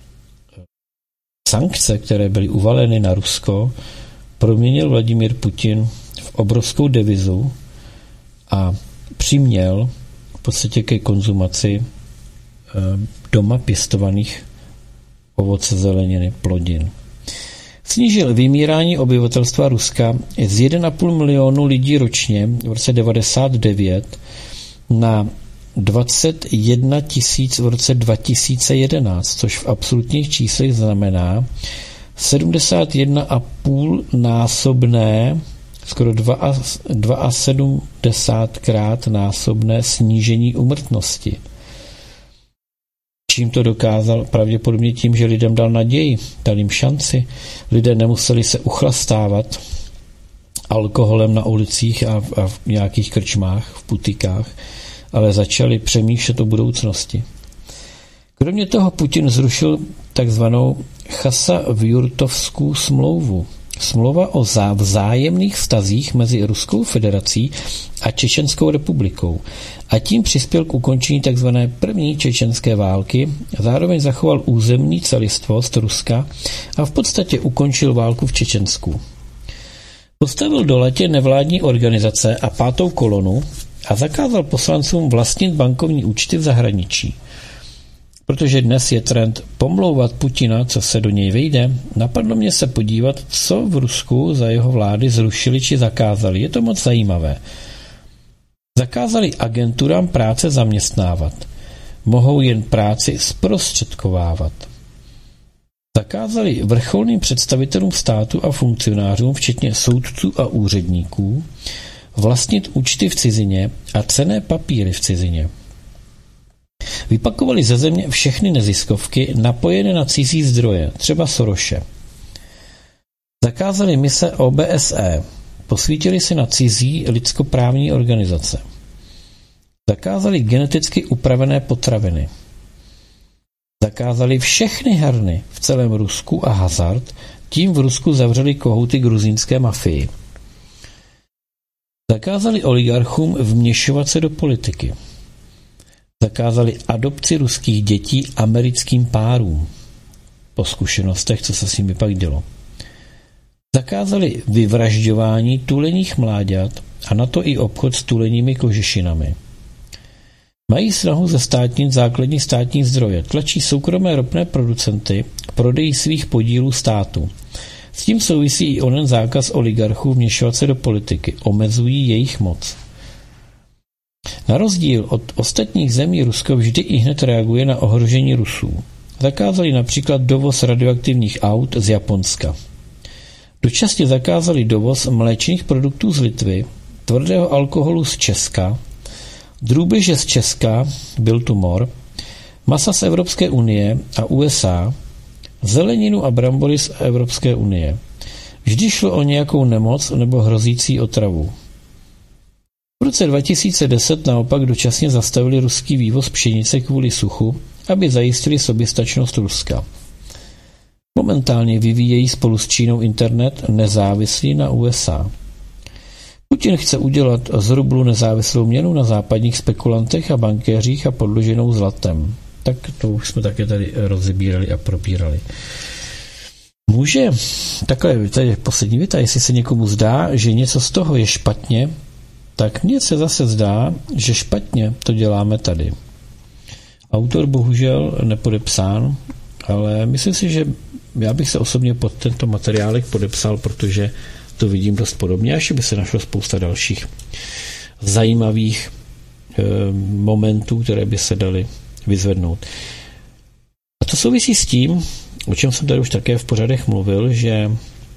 Speaker 2: sankce, které byly uvaleny na Rusko, proměnil Vladimír Putin v obrovskou devizu a přiměl v podstatě ke konzumaci doma pěstovaných ovoce, zeleniny, plodin. Snížil vymírání obyvatelstva Ruska z 1,5 milionu lidí ročně v roce 1999 na 21 tisíc v roce 2011, což v absolutních číslech znamená 71,5 násobné, skoro 72krát násobné snížení úmrtnosti. Čím to dokázal? Pravděpodobně tím, že lidem dal naději, dal jim šanci. Lidé nemuseli se uchlastávat alkoholem na ulicích a v nějakých krčmách, v putikách, ale začali přemýšlet o budoucnosti. Kromě toho Putin zrušil takzvanou Chasavjurtovskou smlouvu. Smlouva o vzájemných vztazích mezi Ruskou federací a Čečenskou republikou a tím přispěl k ukončení tzv. První čečenské války, zároveň zachoval územní celistvost Ruska a v podstatě ukončil válku v Čečensku. Postavil do latě nevládní organizace a 5. kolonu a zakázal poslancům vlastnit bankovní účty v zahraničí. Protože dnes je trend pomlouvat Putina, co se do něj vejde, napadlo mě se podívat, co v Rusku za jeho vlády zrušili či zakázali. Je to moc zajímavé. Zakázali agenturám práce zaměstnávat. Mohou jen práci zprostředkovávat. Zakázali vrcholným představitelům státu a funkcionářům, včetně soudců a úředníků, vlastnit účty v cizině a cenné papíry v cizině. Vypakovali ze země všechny neziskovky napojené na cizí zdroje, třeba Soroše. Zakázali mise OBSE, posvítili se na cizí lidskoprávní organizace. Zakázali geneticky upravené potraviny. Zakázali všechny herny v celém Rusku a hazard, tím v Rusku zavřeli kohouty gruzínské mafii. Zakázali oligarchům vměšovat se do politiky. Zakázali adopci ruských dětí americkým párům. Po zkušenostech, co se s nimi pak dělo. Zakázali vyvražďování tuleních mláďat a na to i obchod s tuleními kožešinami. Mají snahu zestátnit základní státní zdroje, tlačí soukromé ropné producenty k prodeji svých podílů státu. S tím souvisí i onen zákaz oligarchů vměšovat se do politiky, omezují jejich moc. Na rozdíl od ostatních zemí Rusko vždy i hned reaguje na ohrožení Rusů. Zakázali například dovoz radioaktivních aut z Japonska. Dočasně zakázali dovoz mléčných produktů z Litvy, tvrdého alkoholu z Česka, drůbeže z Česka, byl tu mor, masa z Evropské unie a USA, zeleninu a brambory z Evropské unie. Vždy šlo o nějakou nemoc nebo hrozící otravu. V roce 2010 naopak dočasně zastavili ruský vývoz pšenice kvůli suchu, aby zajistili soběstačnost Ruska. Momentálně vyvíjejí spolu s Čínou internet nezávislý na USA. Putin chce udělat z rublu nezávislou měnu na západních spekulantech a bankéřích a podloženou zlatem. Tak to už jsme také tady rozebírali a propírali. Může, takhle, tady je poslední věta, jestli se někomu zdá, že něco z toho je špatně, tak mně se zase zdá, že špatně to děláme tady. Autor bohužel nepodepsán, ale myslím si, že já bych se osobně pod tento materiálek podepsal, protože to vidím dost podobně, a ještě by se našlo spousta dalších zajímavých momentů, které by se daly vyzvednout. A to souvisí s tím, o čem jsem tady už také v pořadech mluvil, že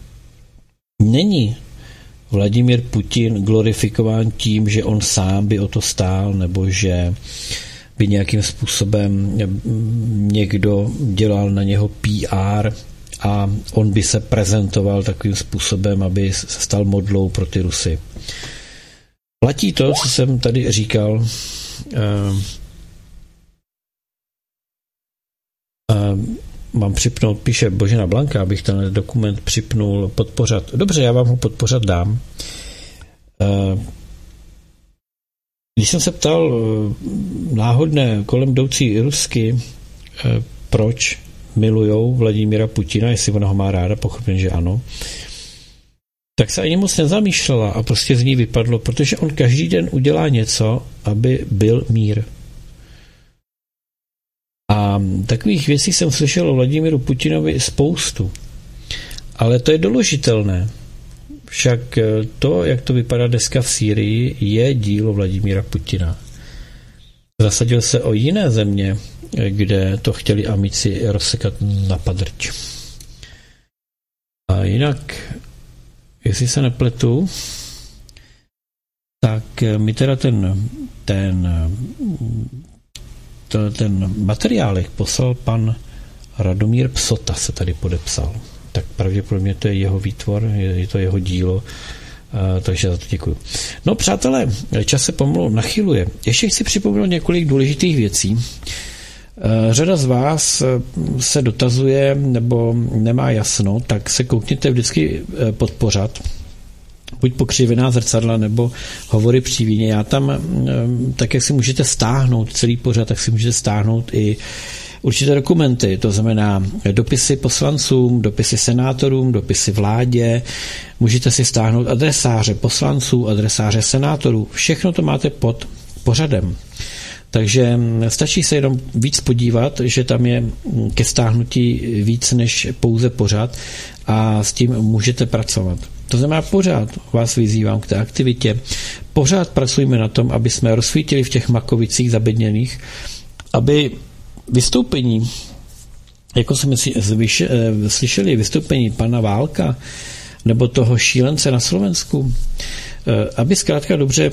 Speaker 2: není Vladimír Putin glorifikován tím, že on sám by o to stál, nebo že by nějakým způsobem někdo dělal na něho PR a on by se prezentoval takovým způsobem, aby se stal modlou pro ty Rusy. Platí to, co jsem tady říkal, mám připnout, píše Božena Blanka, abych ten dokument připnul podpořad. Dobře, já vám ho podpořad dám. Když jsem se ptal náhodné kolem jdoucí Rusky, proč milujou Vladimíra Putina, jestli ona ho má ráda, pochopím, že ano, tak se ani moc nezamýšlela a prostě z ní vypadlo, protože on každý den udělá něco, aby byl mír. A takových věcí jsem slyšel o Vladimíru Putinovi spoustu. Ale to je doložitelné. Však to, jak to vypadá dneska v Sýrii, je dílo Vladimíra Putina. Zasadil se o jiné země, kde to chtěli amici rozsekat na padrč. A jinak, jestli se nepletu, tak mi teda ten materiálek poslal pan Radomír Psota, se tady podepsal. Tak pravděpodobně to je jeho výtvor, je to jeho dílo, takže za to děkuju. No přátelé, čas se pomalu nachyluje. Ještě chci připomenout několik důležitých věcí. Řada z vás se dotazuje nebo nemá jasno, tak se koukněte vždycky pod pořad, buď Pokřivená zrcadla nebo Hovory při víně. Já tam, tak jak si můžete stáhnout celý pořad, tak si můžete stáhnout i určité dokumenty, to znamená dopisy poslancům, dopisy senátorům, dopisy vládě, můžete si stáhnout adresáře poslanců, adresáře senátorů, všechno to máte pod pořadem. Takže stačí se jenom víc podívat, že tam je ke stáhnutí víc než pouze pořad a s tím můžete pracovat. To znamená, pořád vás vyzývám k té aktivitě, pořád pracujeme na tom, aby jsme rozsvítili v těch Makovicích zabedněných, aby vystoupení, jako jsme slyšeli vystoupení pana Válka nebo toho šílence na Slovensku, aby zkrátka dobře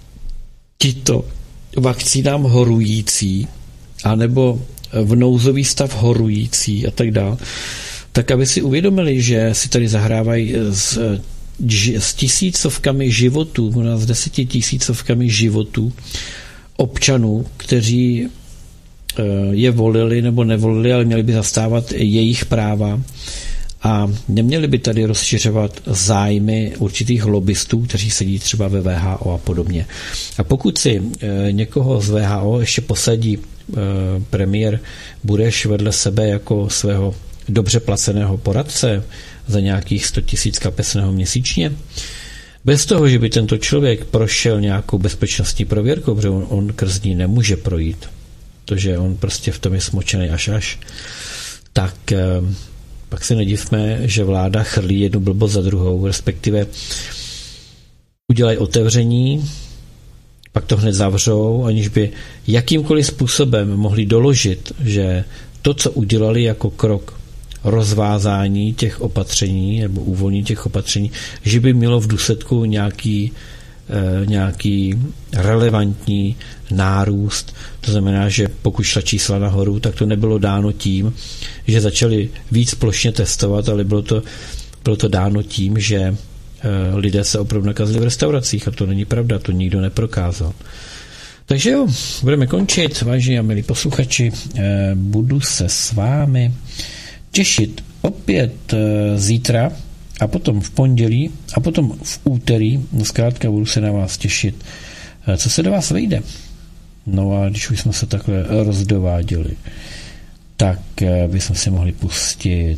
Speaker 2: tito vakcínám horující anebo v nouzový stav horující a tak dále, tak aby si uvědomili, že si tady zahrávají s tisícovkami životů, s 10 000 životů občanů, kteří je volili nebo nevolili, ale měli by zastávat jejich práva a neměli by tady rozšiřovat zájmy určitých lobbystů, kteří sedí třeba ve VHO a podobně. A pokud si někoho z VHO ještě posadí premiér Bureš vedle sebe jako svého dobře placeného poradce za nějakých 100 000 kapesného měsíčně, bez toho, že by tento člověk prošel nějakou bezpečnostní prověrkou, protože on krz ní nemůže projít, protože on prostě v tom je smočený až, tak pak se nedivme, že vláda chrlí jednu blbost za druhou, respektive udělají otevření, pak to hned zavřou, aniž by jakýmkoliv způsobem mohli doložit, že to, co udělali jako krok rozvázání těch opatření nebo uvolnění těch opatření, že by mělo v důsledku nějaký relevantní nárůst. To znamená, že pokud šla čísla nahoru, tak to nebylo dáno tím, že začali víc plošně testovat, ale bylo to dáno tím, že lidé se opravdu nakazili v restauracích a to není pravda, to nikdo neprokázal. Takže jo, budeme končit, vážení a milí posluchači, budu se s vámi těšit opět zítra a potom v pondělí a potom v úterý, no zkrátka budu se na vás těšit, co se do vás vejde. No a když už jsme se takhle rozdováděli, tak bychom si mohli pustit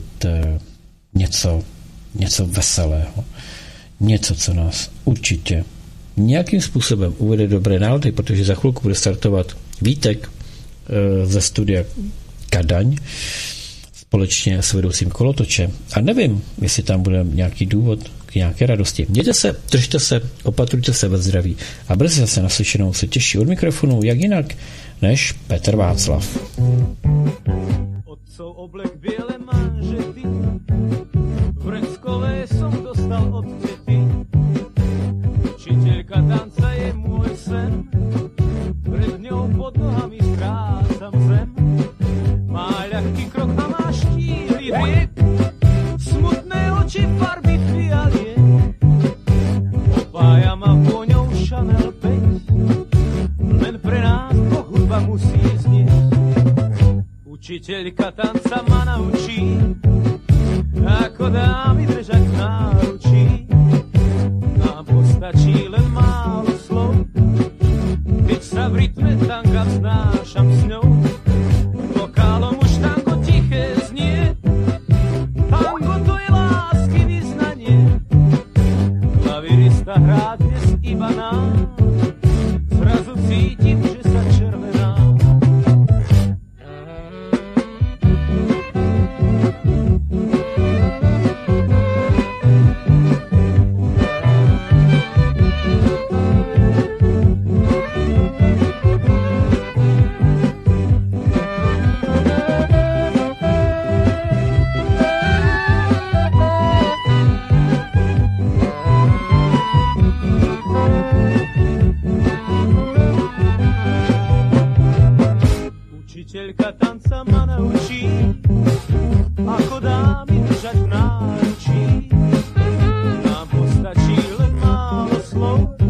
Speaker 2: něco veselého, něco, co nás určitě nějakým způsobem uvede dobré nálady, protože za chvilku bude startovat Vítek ze studia Kadaň společně s vedoucím Kolotočem. A nevím, jestli tam bude nějaký důvod k nějaké radosti. Mějte se, držte se, opatrujte se ve zdraví a brzy zase naslyšenou se těší od mikrofonu, jak jinak, než Petr Václav.
Speaker 1: Otcov oblek biele manžety, vreskové som dostal od tety. Učiteľka tanca je môj sen, pred ňou pod nohami strácam zem. Má ľahký krok a má štíhly hriek, sama vôňou Chanel 5, len pre nás dvoch hudba musí znieť. Učiteľka tanca ma naučí, ako dámy držať v náručí. Nám postačí len málo slov, keď sa v rytme tanka vznášam s ňou. Vokálom už tango tiché znie, tango to je lásky vyznanie. Klavirista hrá dnes iba nám, zrazu cítim, že sa červená. Učiteľka tanca ma naučí, ako dámy držať v náručí. Nám postačí len málo slov,